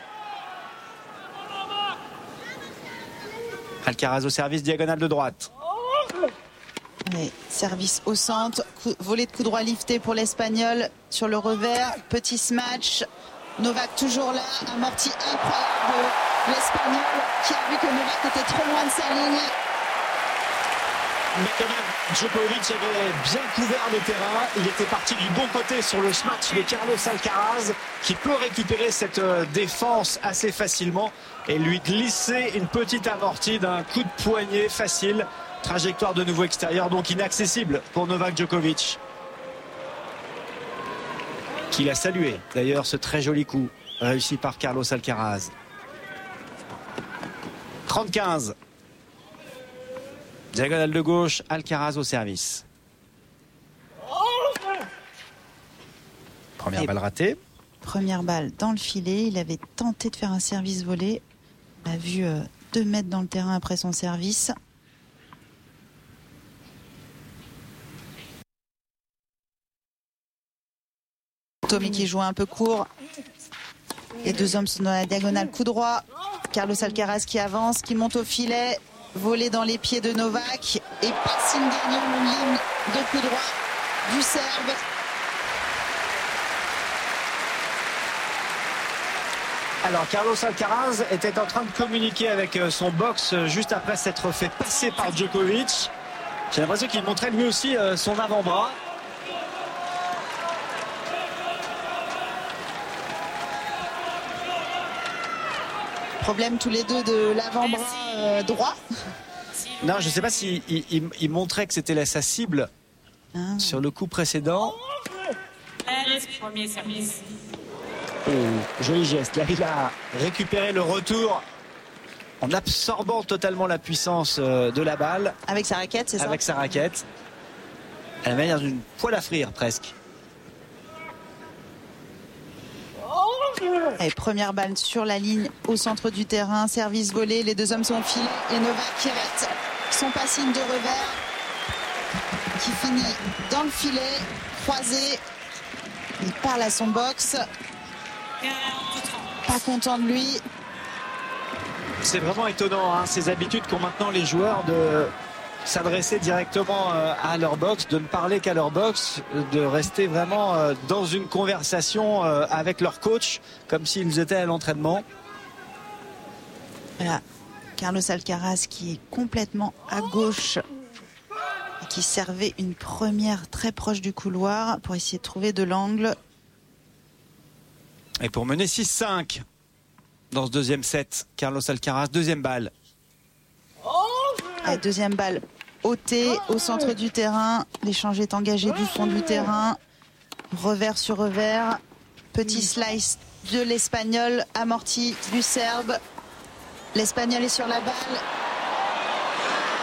Alcaraz au service, diagonale de droite. Allez, service au centre, coup, volée de coup droit lifté pour l'Espagnol sur le revers, petit smash. Novak toujours là, amorti incroyable de l'Espagnol qui a vu que Novak était trop loin de sa ligne. Mais quand même, Djokovic avait bien couvert le terrain. Il était parti du bon côté sur le smash de Carlos Alcaraz qui peut récupérer cette défense assez facilement et lui glisser une petite amortie d'un coup de poignet facile. Trajectoire de nouveau extérieure, donc inaccessible pour Novak Djokovic. Qui l'a salué, d'ailleurs, ce très joli coup réussi par Carlos Alcaraz. trente quinze. Diagonale de gauche, Alcaraz au service. Première Et balle ratée. Première balle dans le filet, il avait tenté de faire un service volé. Il a vu euh, deux mètres dans le terrain après son service. Tommy qui joue un peu court. Les deux hommes sont dans la diagonale coup droit. Carlos Alcaraz qui avance, qui monte au filet. Volé dans les pieds de Novak. Et passe une dernière ligne de coup droit du Serbe. Alors Carlos Alcaraz était en train de communiquer avec son box juste après s'être fait passer par Djokovic. J'ai l'impression qu'il montrait lui aussi son avant-bras. Problème tous les deux de l'avant-bras euh, droit. Non, je ne sais pas s'il si il, il montrait que c'était sa cible ah. sur le coup précédent. Premier service. Oh, joli geste. Là, il a récupéré le retour en absorbant totalement la puissance de la balle. Avec sa raquette, c'est ça? Avec sa raquette. À la manière d'une poêle à frire, presque. Allez, première balle sur la ligne au centre du terrain, service volé, les deux hommes sont au filet et Novak qui rate son passing de revers qui finit dans le filet, croisé, il parle à son box, pas content de lui. C'est vraiment étonnant, hein, ces habitudes qu'ont maintenant les joueurs de s'adresser directement à leur box, de ne parler qu'à leur box, de rester vraiment dans une conversation avec leur coach, comme s'ils étaient à l'entraînement. Voilà, Carlos Alcaraz qui est complètement à gauche et qui servait une première très proche du couloir pour essayer de trouver de l'angle. Et pour mener six cinq dans ce deuxième set, Carlos Alcaraz, deuxième balle. Allez, deuxième balle au T, au centre du terrain. L'échange est engagé du fond du terrain. Revers sur revers. Petit slice de l'Espagnol, amorti du Serbe. L'Espagnol est sur la balle.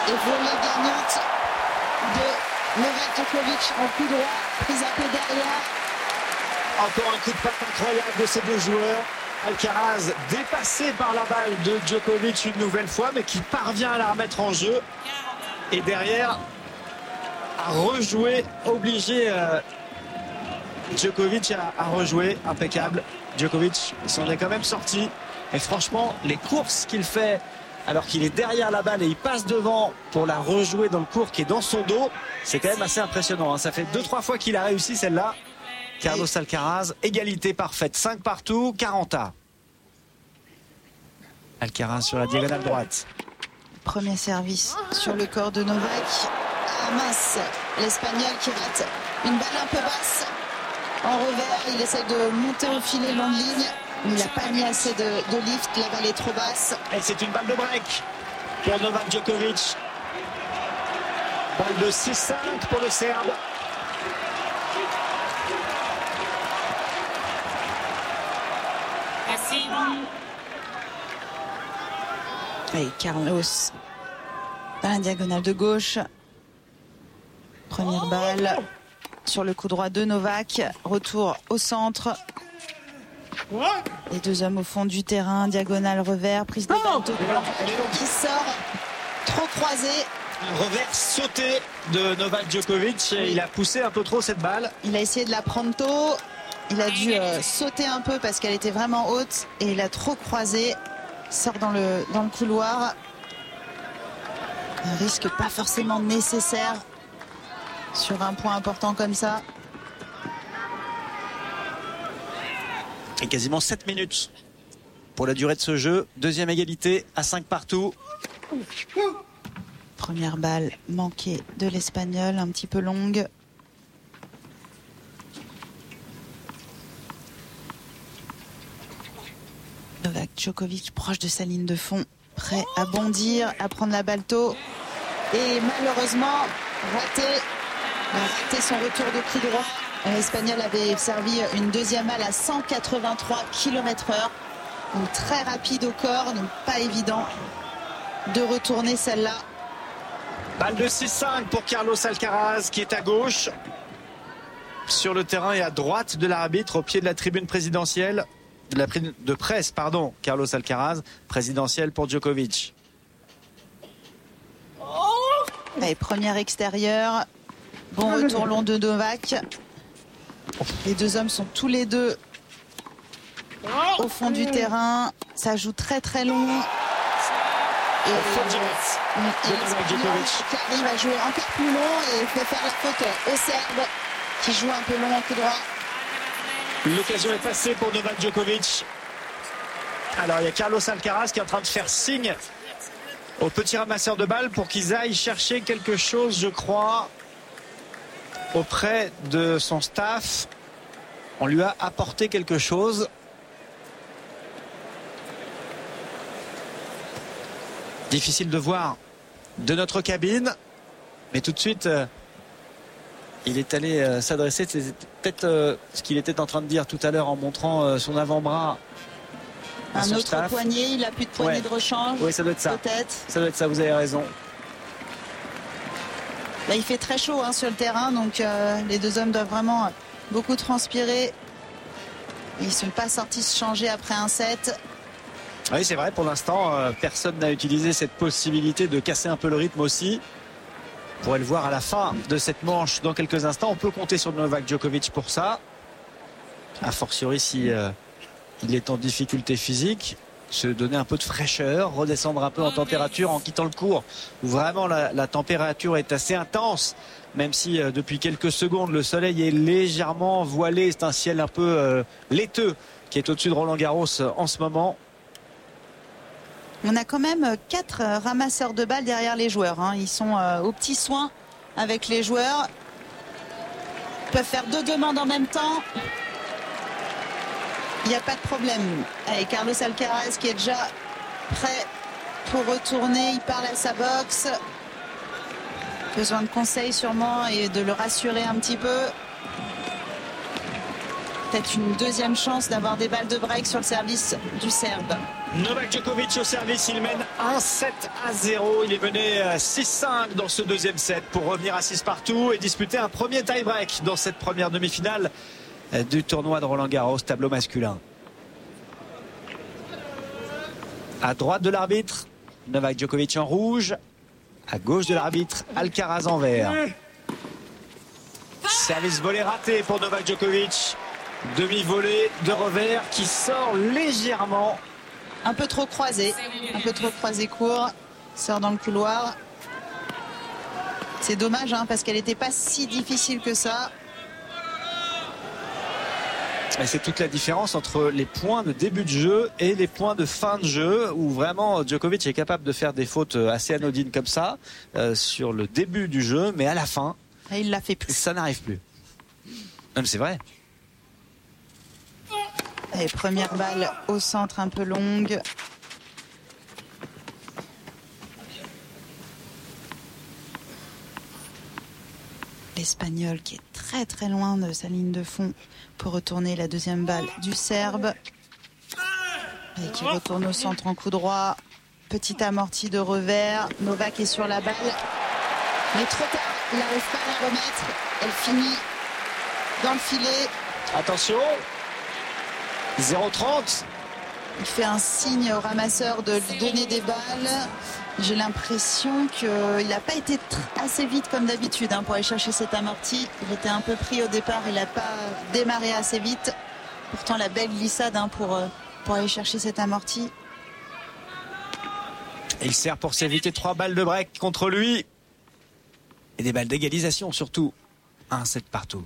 Et volée gagnante de Novak Djokovic en coup droit, prise un peu derrière. Encore un coup de patte incroyable de ces deux joueurs. Alcaraz dépassé par la balle de Djokovic une nouvelle fois, mais qui parvient à la remettre en jeu. Et derrière, à rejouer, obligé euh, Djokovic à, à rejouer. Impeccable. Djokovic s'en est quand même sorti. Et franchement, les courses qu'il fait alors qu'il est derrière la balle et il passe devant pour la rejouer dans le court qui est dans son dos, c'est quand même assez impressionnant. Hein. Ça fait deux trois fois qu'il a réussi celle-là. Carlos Alcaraz, égalité parfaite, cinq partout, quarante à. Alcaraz sur la diagonale droite. Premier service sur le corps de Novak. Ah mince, l'Espagnol qui rate une balle un peu basse. En revers, il essaie de monter au filet longue ligne. Mais il n'a pas mis assez de, de lift, la balle est trop basse. Et c'est une balle de break pour Novak Djokovic. Balle de six cinq pour le Serbe. Merci. Et Carlos dans la diagonale de gauche. Première balle sur le coup droit de Novak. Retour au centre. Les deux hommes au fond du terrain, diagonale revers, prise de balle de qui sort, trop croisé. Un revers sauté de Novak Djokovic. Et il a poussé un peu trop cette balle. Il a essayé de la prendre tôt. Il a dû euh, sauter un peu parce qu'elle était vraiment haute et il a trop croisé. Il sort dans le, dans le couloir. Un risque pas forcément nécessaire sur un point important comme ça. Et quasiment sept minutes pour la durée de ce jeu. Deuxième égalité à cinq partout. Première balle manquée de l'Espagnol, un petit peu longue. Novak Djokovic proche de sa ligne de fond, prêt à bondir, à prendre la balle tôt. Et malheureusement, raté, raté son retour de coup droit. L'Espagnol avait servi une deuxième balle à cent quatre-vingt-trois kilomètres heure. Donc très rapide au corps, donc pas évident de retourner celle-là. Balle de six cinq pour Carlos Alcaraz qui est à gauche. Sur le terrain et à droite de l'arbitre, au pied de la tribune présidentielle. De la de presse, pardon, Carlos Alcaraz, présidentielle pour Djokovic. Allez, première extérieure. Bon retour long de Novak. Les deux hommes sont tous les deux au fond du terrain. Ça joue très très long. Et Djokovic qui arrive à jouer encore plus long et fait faire la faute au Serbe qui joue un peu long en coup droit. L'occasion est passée pour Novak Djokovic. Alors il y a Carlos Alcaraz qui est en train de faire signe aux petits ramasseurs de balles pour qu'ils aillent chercher quelque chose, je crois, auprès de son staff. On lui a apporté quelque chose. Difficile de voir de notre cabine, mais tout de suite euh, il est allé euh, s'adresser, c'est peut-être euh, ce qu'il était en train de dire tout à l'heure en montrant euh, son avant-bras à un son autre staff. poignet, il n'a plus de poignée Ouais. de rechange. Oui, ça doit être ça. Peut-être. Ça doit être ça, vous avez raison. Là, il fait très chaud hein, sur le terrain, donc euh, les deux hommes doivent vraiment beaucoup transpirer. Ils ne sont pas sortis se changer après un set. Oui, c'est vrai, pour l'instant, euh, personne n'a utilisé cette possibilité de casser un peu le rythme aussi. On pourrait le voir à la fin de cette manche dans quelques instants. On peut compter sur Novak Djokovic pour ça. A fortiori si euh, il est en difficulté physique. Se donner un peu de fraîcheur, redescendre un peu en température en quittant le court où vraiment la, la température est assez intense, même si euh, depuis quelques secondes le soleil est légèrement voilé. C'est un ciel un peu euh, laiteux qui est au-dessus de Roland-Garros euh, en ce moment. On a quand même quatre ramasseurs de balles derrière les joueurs. Hein. Ils sont euh, aux petits soins avec les joueurs. Ils peuvent faire deux demandes en même temps. Il n'y a pas de problème. Allez, Carlos Alcaraz qui est déjà prêt pour retourner. Il parle à sa boxe. Besoin de conseils sûrement et de le rassurer un petit peu. Peut-être une deuxième chance d'avoir des balles de break sur le service du Serbe. Novak Djokovic au service, il mène un sept à zéro. Il est mené six cinq dans ce deuxième set pour revenir à six partout et disputer un premier tie-break dans cette première demi-finale du tournoi de Roland-Garros, tableau masculin. À droite de l'arbitre, Novak Djokovic en rouge. À gauche de l'arbitre, Alcaraz en vert. Service volé raté pour Novak Djokovic. Demi-volée de revers qui sort légèrement. Un peu trop croisé, un peu trop croisé court, sort dans le couloir. C'est dommage hein, parce qu'elle n'était pas si difficile que ça. Et c'est toute la différence entre les points de début de jeu et les points de fin de jeu où vraiment Djokovic est capable de faire des fautes assez anodines comme ça euh, sur le début du jeu, mais à la fin, et il l'a fait plus. Ça n'arrive plus. Non mais c'est vrai. Et première balle au centre un peu longue. L'Espagnol qui est très très loin de sa ligne de fond pour retourner la deuxième balle du Serbe. Et qui retourne au centre en coup droit. Petit amorti de revers. Novak est sur la balle. Mais trop tard, il n'arrive pas à la remettre. Elle finit dans le filet. Attention. zéro trente. Il fait un signe au ramasseur de lui donner des balles. J'ai l'impression qu'il n'a pas été assez vite comme d'habitude hein, pour aller chercher cet amorti. Il était un peu pris au départ, il n'a pas démarré assez vite. Pourtant la belle glissade hein, pour, pour aller chercher cet amorti. Il sert pour s'éviter trois balles de break contre lui. Et des balles d'égalisation surtout. un sept partout.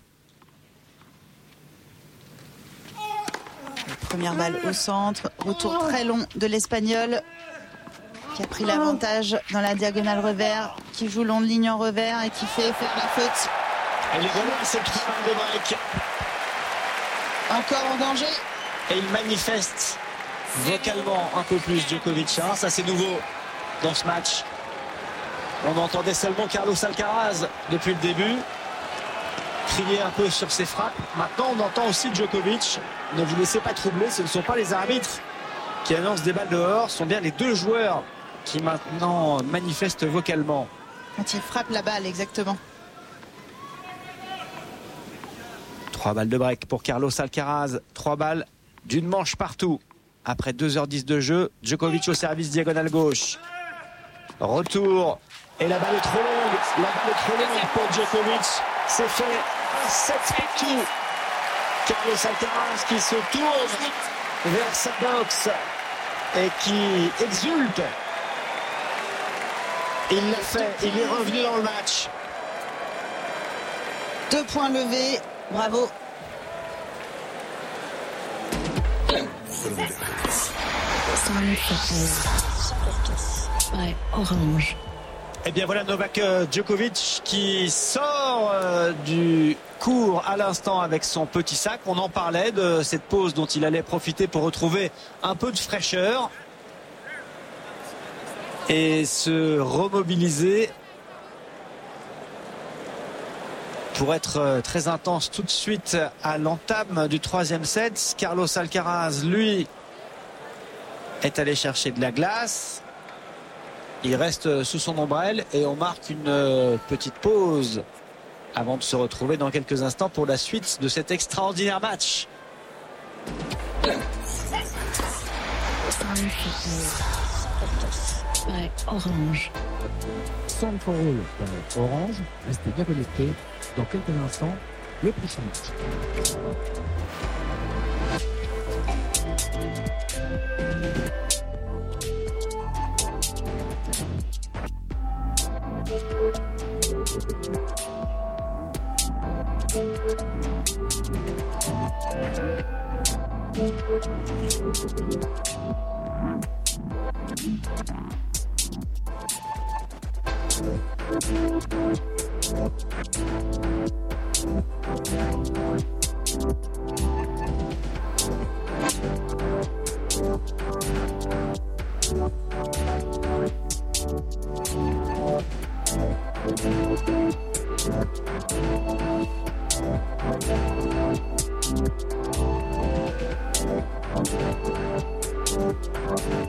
Première balle au centre, retour très long de l'Espagnol qui a pris l'avantage dans la diagonale revers, qui joue long de ligne en revers et qui fait faire la faute. Elle est bonne, cette trois balles de break. Encore en danger. Et il manifeste vocalement un peu plus Djokovic. Hein. Ça c'est nouveau dans ce match. On entendait seulement Carlos Alcaraz depuis le début crier un peu sur ses frappes. Maintenant on entend aussi Djokovic. Ne vous laissez pas troubler, ce ne sont pas les arbitres qui annoncent des balles dehors, ce sont bien les deux joueurs qui maintenant manifestent vocalement. Quand il frappe la balle, exactement. Trois balles de break pour Carlos Alcaraz. Trois balles d'une manche partout. Après deux heures dix de jeu, Djokovic au service diagonale gauche. Retour. Et la balle est trop longue. La balle est trop longue pour Djokovic. C'est fait. un sept partout. Carlos Alcaraz qui se tourne vers sa boxe et qui exulte. Il l'a fait, il est revenu dans le match. Deux points levés, bravo. Orange. Et bien voilà Novak Djokovic qui sort euh, du court à l'instant avec son petit sac. On en parlait de cette pause dont il allait profiter pour retrouver un peu de fraîcheur et se remobiliser pour être très intense tout de suite à l'entame du troisième set. Carlos Alcaraz, lui, est allé chercher de la glace. Il reste sous son ombrelle et on marque une petite pause avant de se retrouver dans quelques instants pour la suite de cet extraordinaire match. Orange. Centre Orange, restez bien connectés. Dans quelques instants, le prochain match. Orange.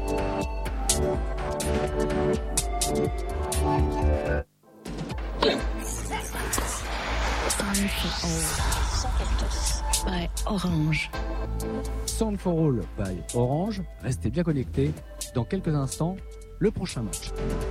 Sound for All by Orange. Sound for All by Orange. Restez bien connectés. Dans quelques instants, le prochain match.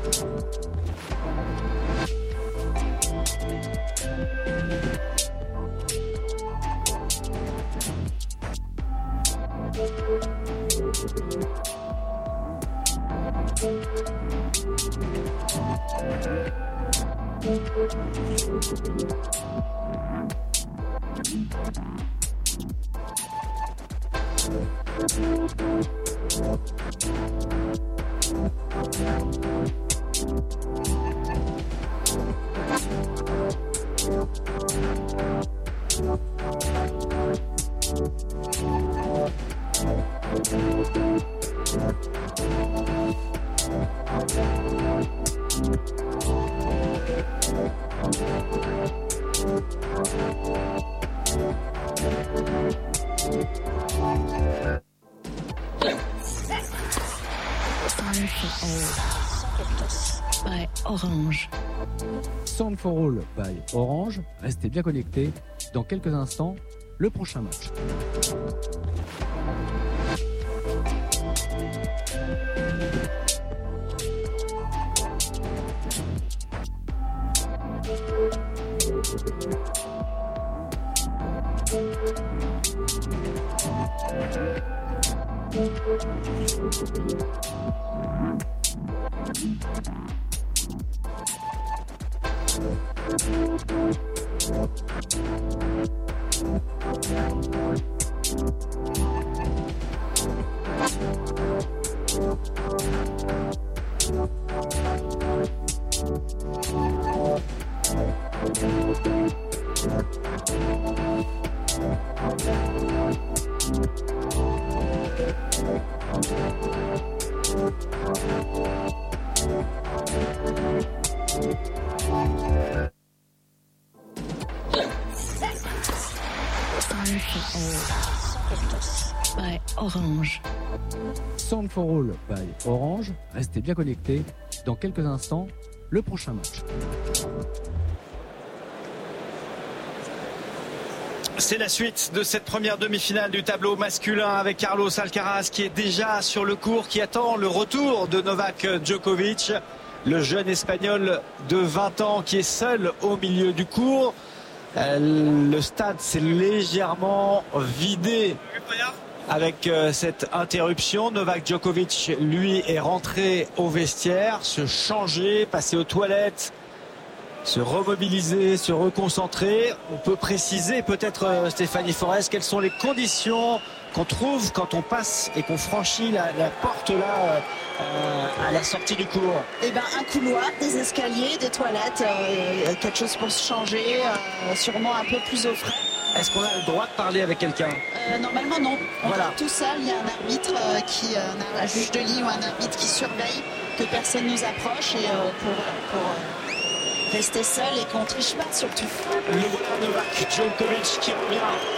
Sound for All by Orange. Sound for All by Orange. Restez bien connectés. Dans quelques instants, le prochain match. Sound for All by Orange. Sound for All by Orange. Restez bien connectés. Dans quelques instants, le prochain match. C'est la suite de cette première demi-finale du tableau masculin avec Carlos Alcaraz qui est déjà sur le court, qui attend le retour de Novak Djokovic, le jeune espagnol de vingt ans qui est seul au milieu du court. Le stade s'est légèrement vidé avec cette interruption. Novak Djokovic, lui, est rentré au vestiaire, se changer, passer aux toilettes, se remobiliser, se reconcentrer. On peut préciser peut-être, Stéphanie Forest, quelles sont les conditions qu'on trouve quand on passe et qu'on franchit la, la porte là euh, à la sortie du cours. Eh ben, un couloir, des escaliers, des toilettes, euh, quelque chose pour se changer, euh, sûrement un peu plus au frais. Est-ce qu'on a le droit de parler avec quelqu'un? euh, Normalement non. On Voilà. est tout seul, il y a un arbitre euh, qui, euh, un juge de ligne ou un arbitre qui surveille que personne nous approche et euh, pour, pour euh, rester seul et qu'on triche pas surtout. Le voilà Novak Djokovic qui revient.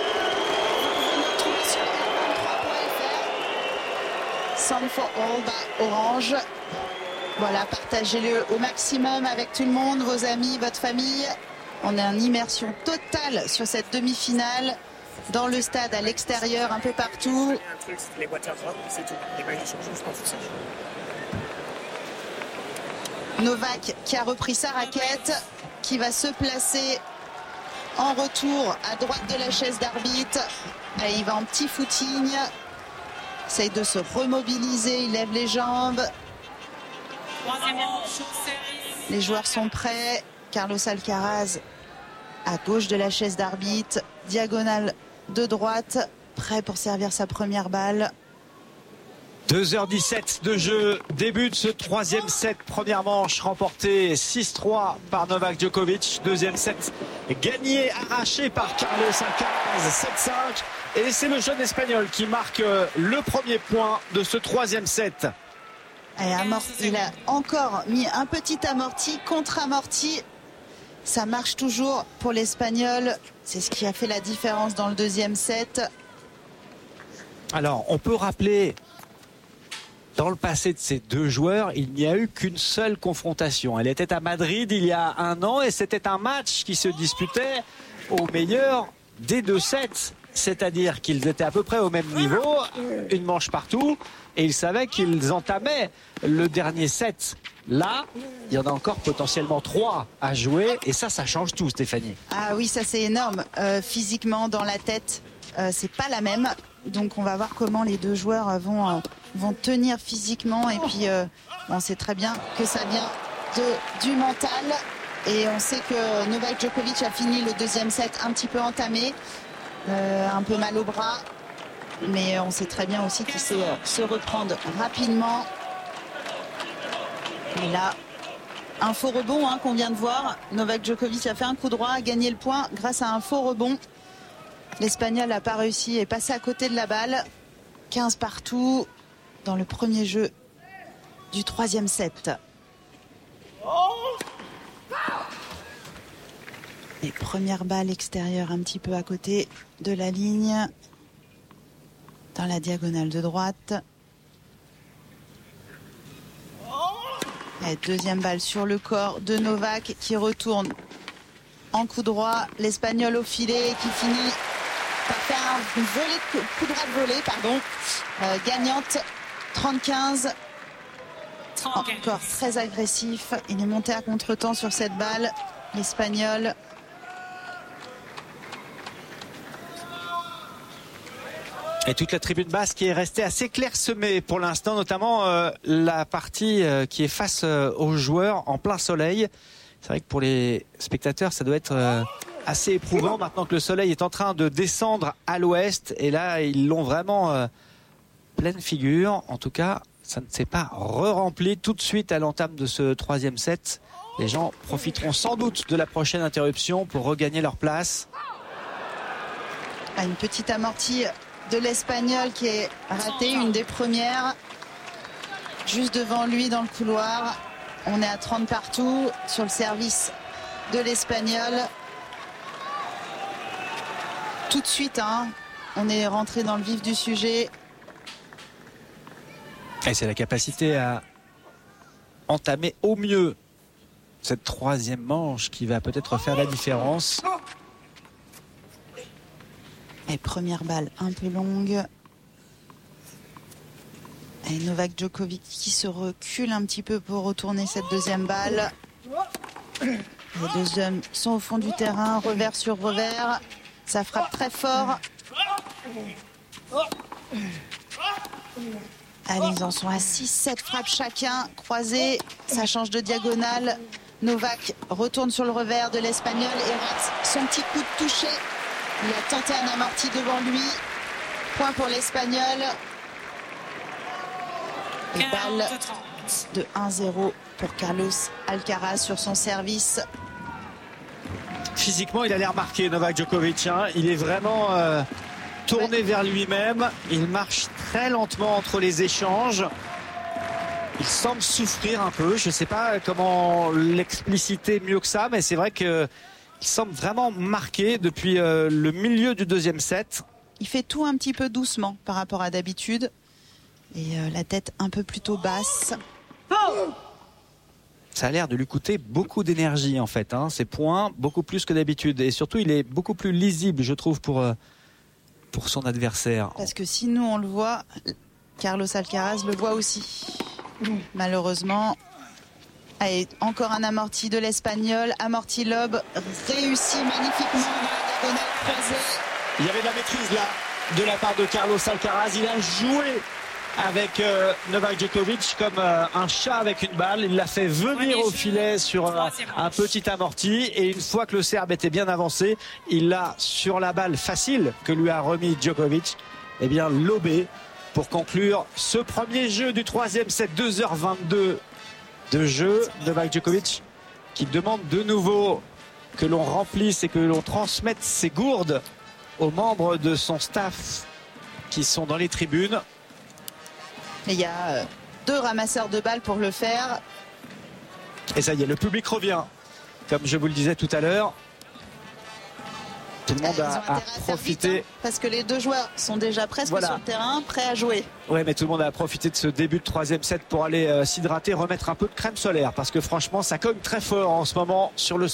Sound for All by Orange. Voilà, partagez-le au maximum avec tout le monde, vos amis, votre famille. On est en immersion totale sur cette demi-finale, dans le stade, à l'extérieur, un peu partout. Novak qui a repris sa raquette, qui va se placer en retour à droite de la chaise d'arbitre. Et il va en petit footing. Essaye de se remobiliser, il lève les jambes. Les joueurs sont prêts. Carlos Alcaraz à gauche de la chaise d'arbitre, diagonale de droite, prêt pour servir sa première balle. deux heures dix-sept de jeu, début de ce troisième set, première manche remportée six trois par Novak Djokovic, deuxième set gagné, arraché par Carlos Alcaraz sept cinq, et c'est le jeune espagnol qui marque le premier point de ce troisième set. Et amorti, il a encore mis un petit amorti, contre-amorti. Ça marche toujours pour l'Espagnol. C'est ce qui a fait la différence dans le deuxième set. Alors, on peut rappeler dans le passé de ces deux joueurs, il n'y a eu qu'une seule confrontation. Elle était à Madrid il y a un an et c'était un match qui se disputait au meilleur des deux sets. C'est-à-dire qu'ils étaient à peu près au même niveau, une manche partout, et ils savaient qu'ils entamaient le dernier set. Là, il y en a encore potentiellement trois à jouer, et ça, ça change tout, Stéphanie. Ah oui, ça c'est énorme. Euh, physiquement, dans la tête, euh, c'est pas la même. Donc on va voir comment les deux joueurs vont, euh, vont tenir physiquement. Et puis, euh, on sait très bien que ça vient de, du mental. Et on sait que Novak Djokovic a fini le deuxième set un petit peu entamé. Euh, un peu mal au bras, mais on sait très bien aussi qu'il sait euh, se reprendre rapidement. Et là, un faux rebond hein, qu'on vient de voir. Novak Djokovic a fait un coup droit, a gagné le point grâce à un faux rebond. L'Espagnol n'a pas réussi et est passé à côté de la balle. quinze partout dans le premier jeu du troisième set. Et première balle extérieure un petit peu à côté de la ligne, dans la diagonale de droite. Et deuxième balle sur le corps de Novak qui retourne en coup droit. L'Espagnol au filet qui finit par faire un volée de coup droit de volée, pardon, euh, gagnante trente quinze. Encore très agressif. Il est monté à contre-temps sur cette balle, l'Espagnol. Et toute la tribune basse qui est restée assez clairsemée pour l'instant, notamment euh, la partie euh, qui est face euh, aux joueurs en plein soleil. C'est vrai que pour les spectateurs, ça doit être euh, assez éprouvant maintenant que le soleil est en train de descendre à l'ouest. Et là, ils l'ont vraiment euh, pleine figure. En tout cas, ça ne s'est pas re-rempli tout de suite à l'entame de ce troisième set. Les gens profiteront sans doute de la prochaine interruption pour regagner leur place. Ah, une petite amortie de l'Espagnol qui est raté, une des premières, juste devant lui dans le couloir. On est à trente partout sur le service de l'Espagnol. Tout de suite, hein, on est rentré dans le vif du sujet. Et c'est la capacité à entamer au mieux cette troisième manche qui va peut-être faire la différence. Et première balle un peu longue. Et Novak Djokovic qui se recule un petit peu pour retourner cette deuxième balle. Les deux hommes sont au fond du terrain, revers sur revers. Ça frappe très fort. Allez, ils en sont à six sept frappes chacun. Croisées, ça change de diagonale. Novak retourne sur le revers de l'Espagnol et rate son petit coup de toucher. Il a tenté un amorti devant lui. Point pour l'Espagnol. Et balle de un zéro pour Carlos Alcaraz sur son service. Physiquement, il a l'air marqué, Novak Djokovic. Hein. Il est vraiment euh, tourné ouais. vers lui-même. Il marche très lentement entre les échanges. Il semble souffrir un peu. Je ne sais pas comment l'expliciter mieux que ça, mais c'est vrai que il semble vraiment marqué depuis euh, le milieu du deuxième set. Il fait tout un petit peu doucement par rapport à d'habitude. Et euh, la tête un peu plutôt basse. Ça a l'air de lui coûter beaucoup d'énergie en fait. Hein, ces points, beaucoup plus que d'habitude. Et surtout, il est beaucoup plus lisible, je trouve, pour, euh, pour son adversaire. Parce que si nous, on le voit, Carlos Alcaraz le voit aussi. Malheureusement... Allez, encore un amorti de l'Espagnol. Amorti lob réussi magnifiquement dans la diagonale croisée. Il y avait de la maîtrise là de la part de Carlos Alcaraz. Il a joué avec euh, Novak Djokovic comme euh, un chat avec une balle. Il l'a fait venir au filet sur euh, un petit amorti. Et une fois que le Serbe était bien avancé, il l'a sur la balle facile que lui a remis Djokovic. Eh bien, lobé pour conclure ce premier jeu du troisième set. deux heures vingt-deux de jeu. Novak Djokovic qui demande de nouveau que l'on remplisse et que l'on transmette ses gourdes aux membres de son staff qui sont dans les tribunes. Et il y a deux ramasseurs de balles pour le faire. Et ça y est, le public revient, comme je vous le disais tout à l'heure. Tout le monde Ils ont a, intérêt a à faire vite, profité. hein, parce que les deux joueurs sont déjà presque Voilà. sur le terrain, prêts à jouer. Oui, mais tout le monde a profité de ce début de troisième set pour aller euh, s'hydrater, remettre un peu de crème solaire, parce que franchement, ça cogne très fort en ce moment sur le